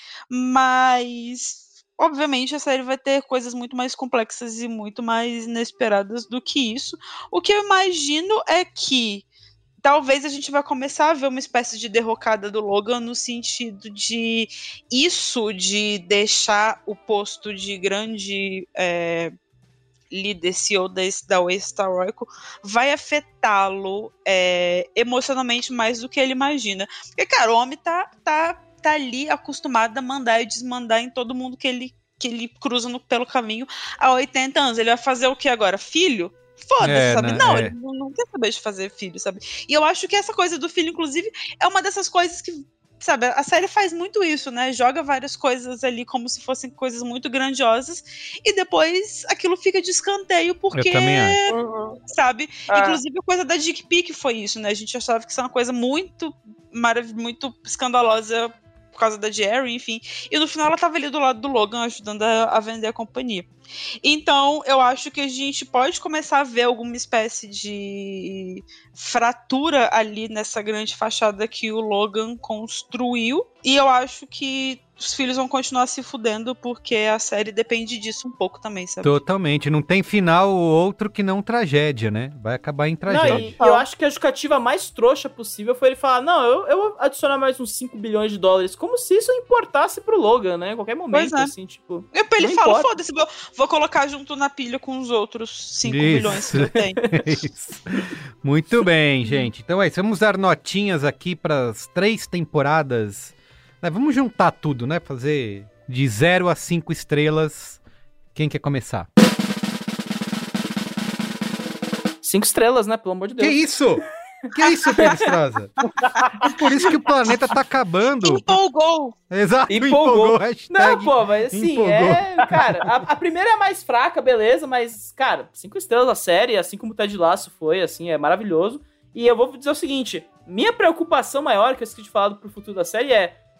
mas obviamente a série vai ter coisas muito mais complexas e muito mais inesperadas do que isso. O que eu imagino é que talvez a gente vai começar a ver uma espécie de derrocada do Logan no sentido de isso de deixar o posto de grande é, líder, C E O da, da Waystar Royco vai afetá-lo é, emocionalmente mais do que ele imagina. Porque, cara, o homem tá, tá, tá ali acostumado a mandar e desmandar em todo mundo que ele, que ele cruza no, pelo caminho há oitenta anos. Ele vai fazer o que agora? Filho? Foda-se, É, sabe? né? Não, É. ele não, não quer saber de fazer filho, sabe? E eu acho que essa coisa do filho, inclusive, é uma dessas coisas que, sabe, a série faz muito isso, né? Joga várias coisas ali como se fossem coisas muito grandiosas e depois aquilo fica de escanteio porque, Eu também acho. sabe? Ah. Inclusive a coisa da Dick Pic foi isso, né? A gente achava que isso é uma coisa muito marav- muito escandalosa por causa da Jerry, enfim. E no final ela tava ali do lado do Logan ajudando a, a vender a companhia. Então, eu acho que a gente pode começar a ver alguma espécie de fratura ali nessa grande fachada que o Logan construiu. E eu acho que os filhos vão continuar se fudendo porque a série depende disso um pouco também, sabe? Totalmente. Não tem final outro que não tragédia, né? Vai acabar em Não, tragédia. e eu acho que a justificativa mais trouxa possível foi ele falar, não, eu, eu vou adicionar mais uns cinco bilhões de dólares, como se isso importasse pro Logan, né? Em qualquer momento, Pois é. assim, tipo... E ele não fala, importa. foda-se, vou, vou colocar junto na pilha com os outros cinco Isso. bilhões que eu tenho. Isso. Muito bem, gente. Então é isso. Vamos dar notinhas aqui para as três temporadas. Né, vamos juntar tudo, né? Fazer de zero a cinco estrelas. Quem quer começar? Cinco estrelas, né? Pelo amor de Que Deus. isso? Que isso, Pedro Estraza? É por isso que o planeta tá acabando. Empolgou! Exato, Empolgou. empolgou. Hashtag Não, pô, mas assim, empolgou. é... Cara, a, a primeira é a mais fraca, beleza, mas, cara, cinco estrelas a série, assim como o Ted Lasso foi, assim, é maravilhoso. E eu vou dizer o seguinte, minha preocupação maior, que eu esqueci de falar pro futuro da série, é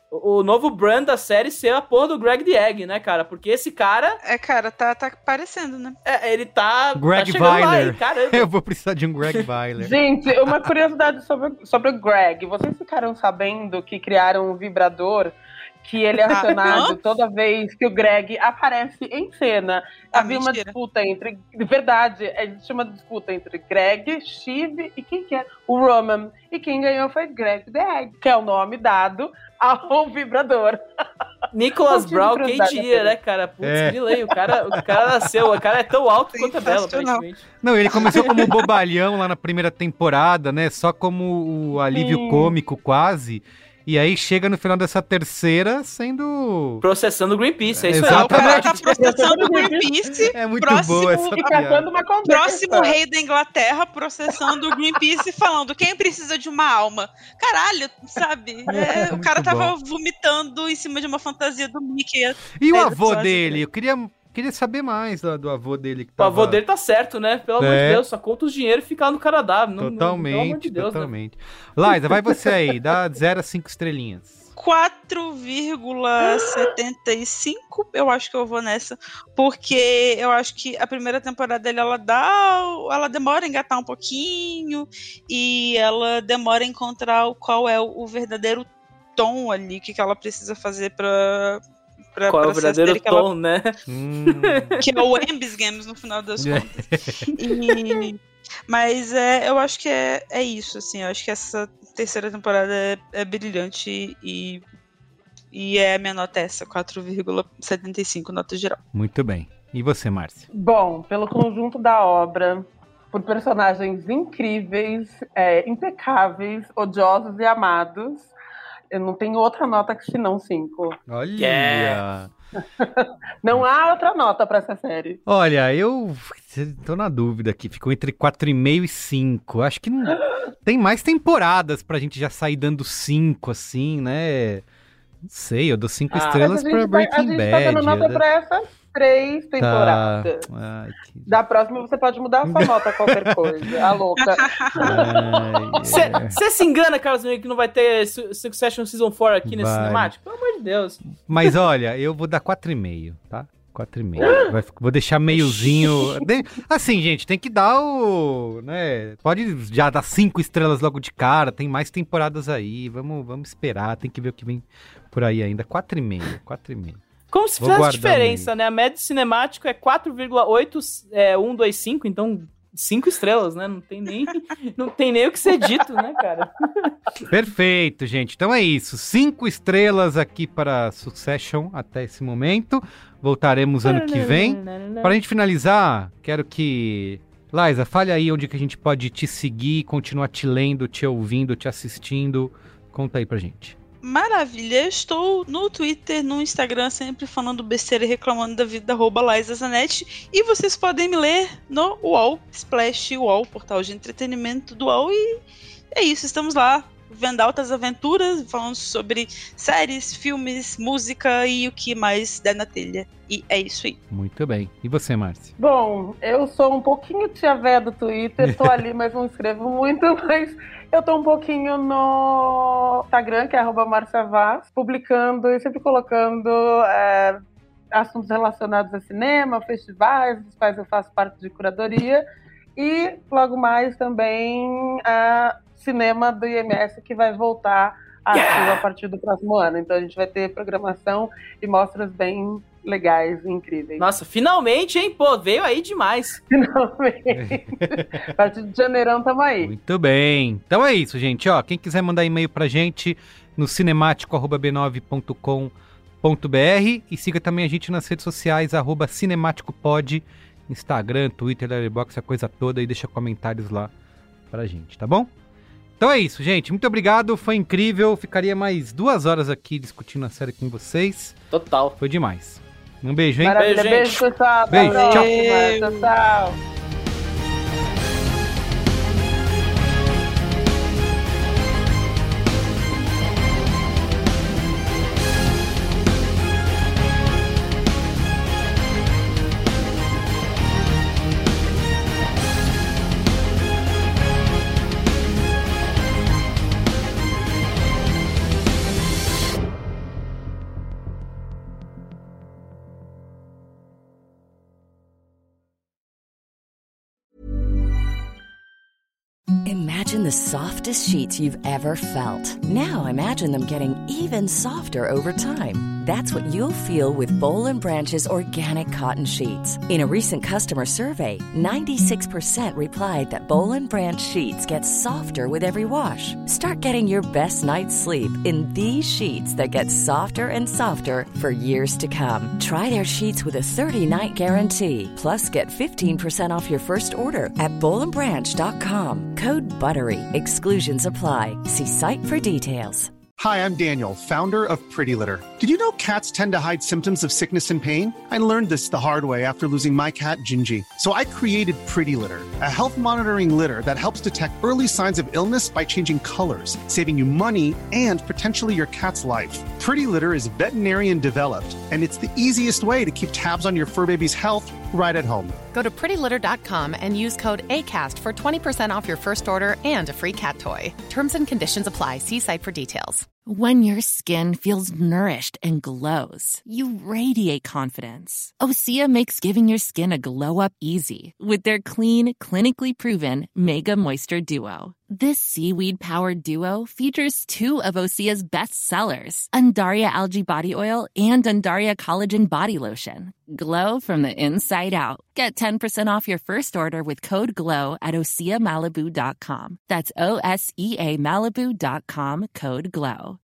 o, o novo brand da série ser a porra do Greg the Egg, né, cara? Porque esse cara... É, cara, tá, tá parecendo, né? É, ele tá... Greg tá chegando lá, Weiler. hein, caramba. Eu vou precisar de um Greg Weiler. Gente, uma curiosidade sobre, sobre o Greg. Vocês ficaram sabendo que criaram um vibrador que ele é acionado toda vez que o Greg aparece em cena? Ah, Havia uma mentira. disputa entre... De verdade, existe uma disputa entre Greg, Shiv e quem que é? O Roman. E quem ganhou foi Greg the Egg, que é o nome dado ao vibrador. Nicholas Motivo Brown, de quem curiosidade, diria, né? né, cara? Putz, É. grilei, o cara, o cara nasceu, o cara é tão alto quanto é belo, Sensacional. aparentemente. Não, ele começou como bobalhão lá na primeira temporada, né? Só como o alívio Sim. cômico, quase. E aí chega no final dessa terceira sendo... Processando o Greenpeace, é isso Exato. O cara tá Exatamente. processando o Greenpeace. É muito próximo, boa essa E piada. catando uma conversa. Próximo rei da Inglaterra processando o Greenpeace falando quem precisa de uma alma. Caralho, sabe? É, o Muito cara tava bom. vomitando em cima de uma fantasia do Mickey. E o É, avô só dele? Eu queria, queria saber mais do, do avô dele. Que O tava... avô dele tá certo, né? Pelo amor É. de Deus, só conta os dinheiro e fica lá no Canadá. Não, não- Totalmente, pelo amor de Deus, né? totalmente. Liza, vai você aí, dá zero a cinco estrelinhas. quatro vírgula setenta e cinco, eu acho que eu vou nessa, porque eu acho que a primeira temporada dele, ela dá, ela demora a engatar um pouquinho, e ela demora a encontrar o- qual é o, o verdadeiro tom ali, o que, que ela precisa fazer pra, pra, Qual é pra o ser a verdadeiro série que ela- tom, né? Hum, que é o Embs Games no final das contas. E- mas é, eu acho que é, é isso, assim, eu acho que essa terceira temporada é, é brilhante e, e é a minha nota essa, quatro vírgula setenta e cinco, nota geral. muito bem. E você, Márcia? Bom, pelo conjunto da obra, por personagens incríveis, é, impecáveis, odiosos e amados, eu não tenho outra nota que senão cinco. Olha! Yeah. Não há outra nota pra essa série. Olha, eu tô na dúvida aqui. Ficou entre quatro vírgula cinco e cinco. Acho que não tem mais temporadas pra gente já sair dando cinco, assim, né? Não sei, eu dou cinco Ah, estrelas Mas a pra gente tá- Breaking A gente Bad. tá dando nota eu- pra essas três temporadas. Tá. Ai, que... Da próxima você pode mudar a sua nota a qualquer coisa. A louca. Ai, é. Você se engana, Carlos Miguel, que não vai ter Su- Succession Season quatro aqui nesse Vai. cinemático? Pelo amor de Deus. Mas olha, eu vou dar quatro vírgula cinco, tá? quatro vírgula cinco. Vai- Vou deixar meiozinho. De- Assim, gente, tem que dar o. Né? Pode já dar cinco estrelas logo de cara. Tem mais temporadas aí. Vamos, vamos esperar. Tem que ver o que vem por aí ainda. quatro vírgula cinco. quatro vírgula cinco. Como se Vou fizesse guardar diferença, né? A média cinemático é quatro vírgula oito é, um dois cinco, então cinco estrelas, né? Não tem nem, não tem nem o que ser dito, né, cara? Perfeito, gente. Então é isso. Cinco estrelas aqui para Succession até esse momento. Voltaremos ano que vem. Para a gente finalizar, quero que... Liza, fale aí onde que a gente pode te seguir, continuar te lendo, te ouvindo, te assistindo. Conta aí pra gente. Maravilha, eu estou no Twitter, no Instagram, sempre falando besteira e reclamando da vida, arroba Liza Zanetti. E vocês podem me ler no U O L, Splash U O L, portal de entretenimento do U O L. E é isso, estamos lá, vendo altas aventuras, falando sobre séries, filmes, música e o que mais der na telha. E é isso aí. Muito bem. E você, Márcia? Bom, eu sou um pouquinho tia véia do Twitter, tô ali, mas não escrevo muito, mas eu tô um pouquinho no Instagram, que é arroba Marcia Vaz, publicando e sempre colocando é, assuntos relacionados a cinema, festivais, dos quais eu faço parte de curadoria, e logo mais também a cinema do I M S, que vai voltar ativo a partir do próximo ano. Então a gente vai ter programação e mostras bem legais e incríveis. Nossa, finalmente, hein? Pô, veio aí demais. Finalmente. A partir de janeirão tamo aí. Muito bem. Então é isso, gente. Ó, quem quiser mandar e-mail pra gente no cinemático arroba b nove ponto com ponto b r e siga também a gente nas redes sociais, arroba cinemáticopod, Instagram, Twitter, Letterboxd, a coisa toda, e deixa comentários lá pra gente, tá bom? Então é isso, gente. Muito obrigado, foi incrível. Ficaria mais duas horas aqui discutindo a série com vocês. Total. Foi demais. Um beijo, hein? Maravilha. Beijo, Beijo, pessoal. Beijo, Até a tchau. próxima. Tchau, tchau. Imagine the softest sheets you've ever felt. Now imagine them getting even softer over time. That's what you'll feel with Boll and Branch's organic cotton sheets. In a recent customer survey, ninety-six percent replied that Boll and Branch sheets get softer with every wash. Start getting your best night's sleep in these sheets that get softer and softer for years to come. Try their sheets with a thirty-night guarantee. Plus, get fifteen percent off your first order at boll and branch dot com. Code BUTTERY. Exclusions apply. See site for details. Hi, I'm Daniel, founder of Pretty Litter. Did you know cats tend to hide symptoms of sickness and pain? I learned this the hard way after losing my cat, Gingy. So I created Pretty Litter, a health monitoring litter that helps detect early signs of illness by changing colors, saving you money and potentially your cat's life. Pretty Litter is veterinarian developed, and it's the easiest way to keep tabs on your fur baby's health right at home. Go to pretty litter dot com and use code ACAST for twenty percent off your first order and a free cat toy. Terms and conditions apply. See site for details. When your skin feels nourished and glows, you radiate confidence. Osea makes giving your skin a glow-up easy with their clean, clinically proven Mega Moisture Duo. This seaweed-powered duo features two of Osea's best sellers, Undaria Algae Body Oil and Undaria Collagen Body Lotion. Glow from the inside out. Get ten percent off your first order with code GLOW at osea malibu dot com. That's O S E A Malibu dot com, code GLOW.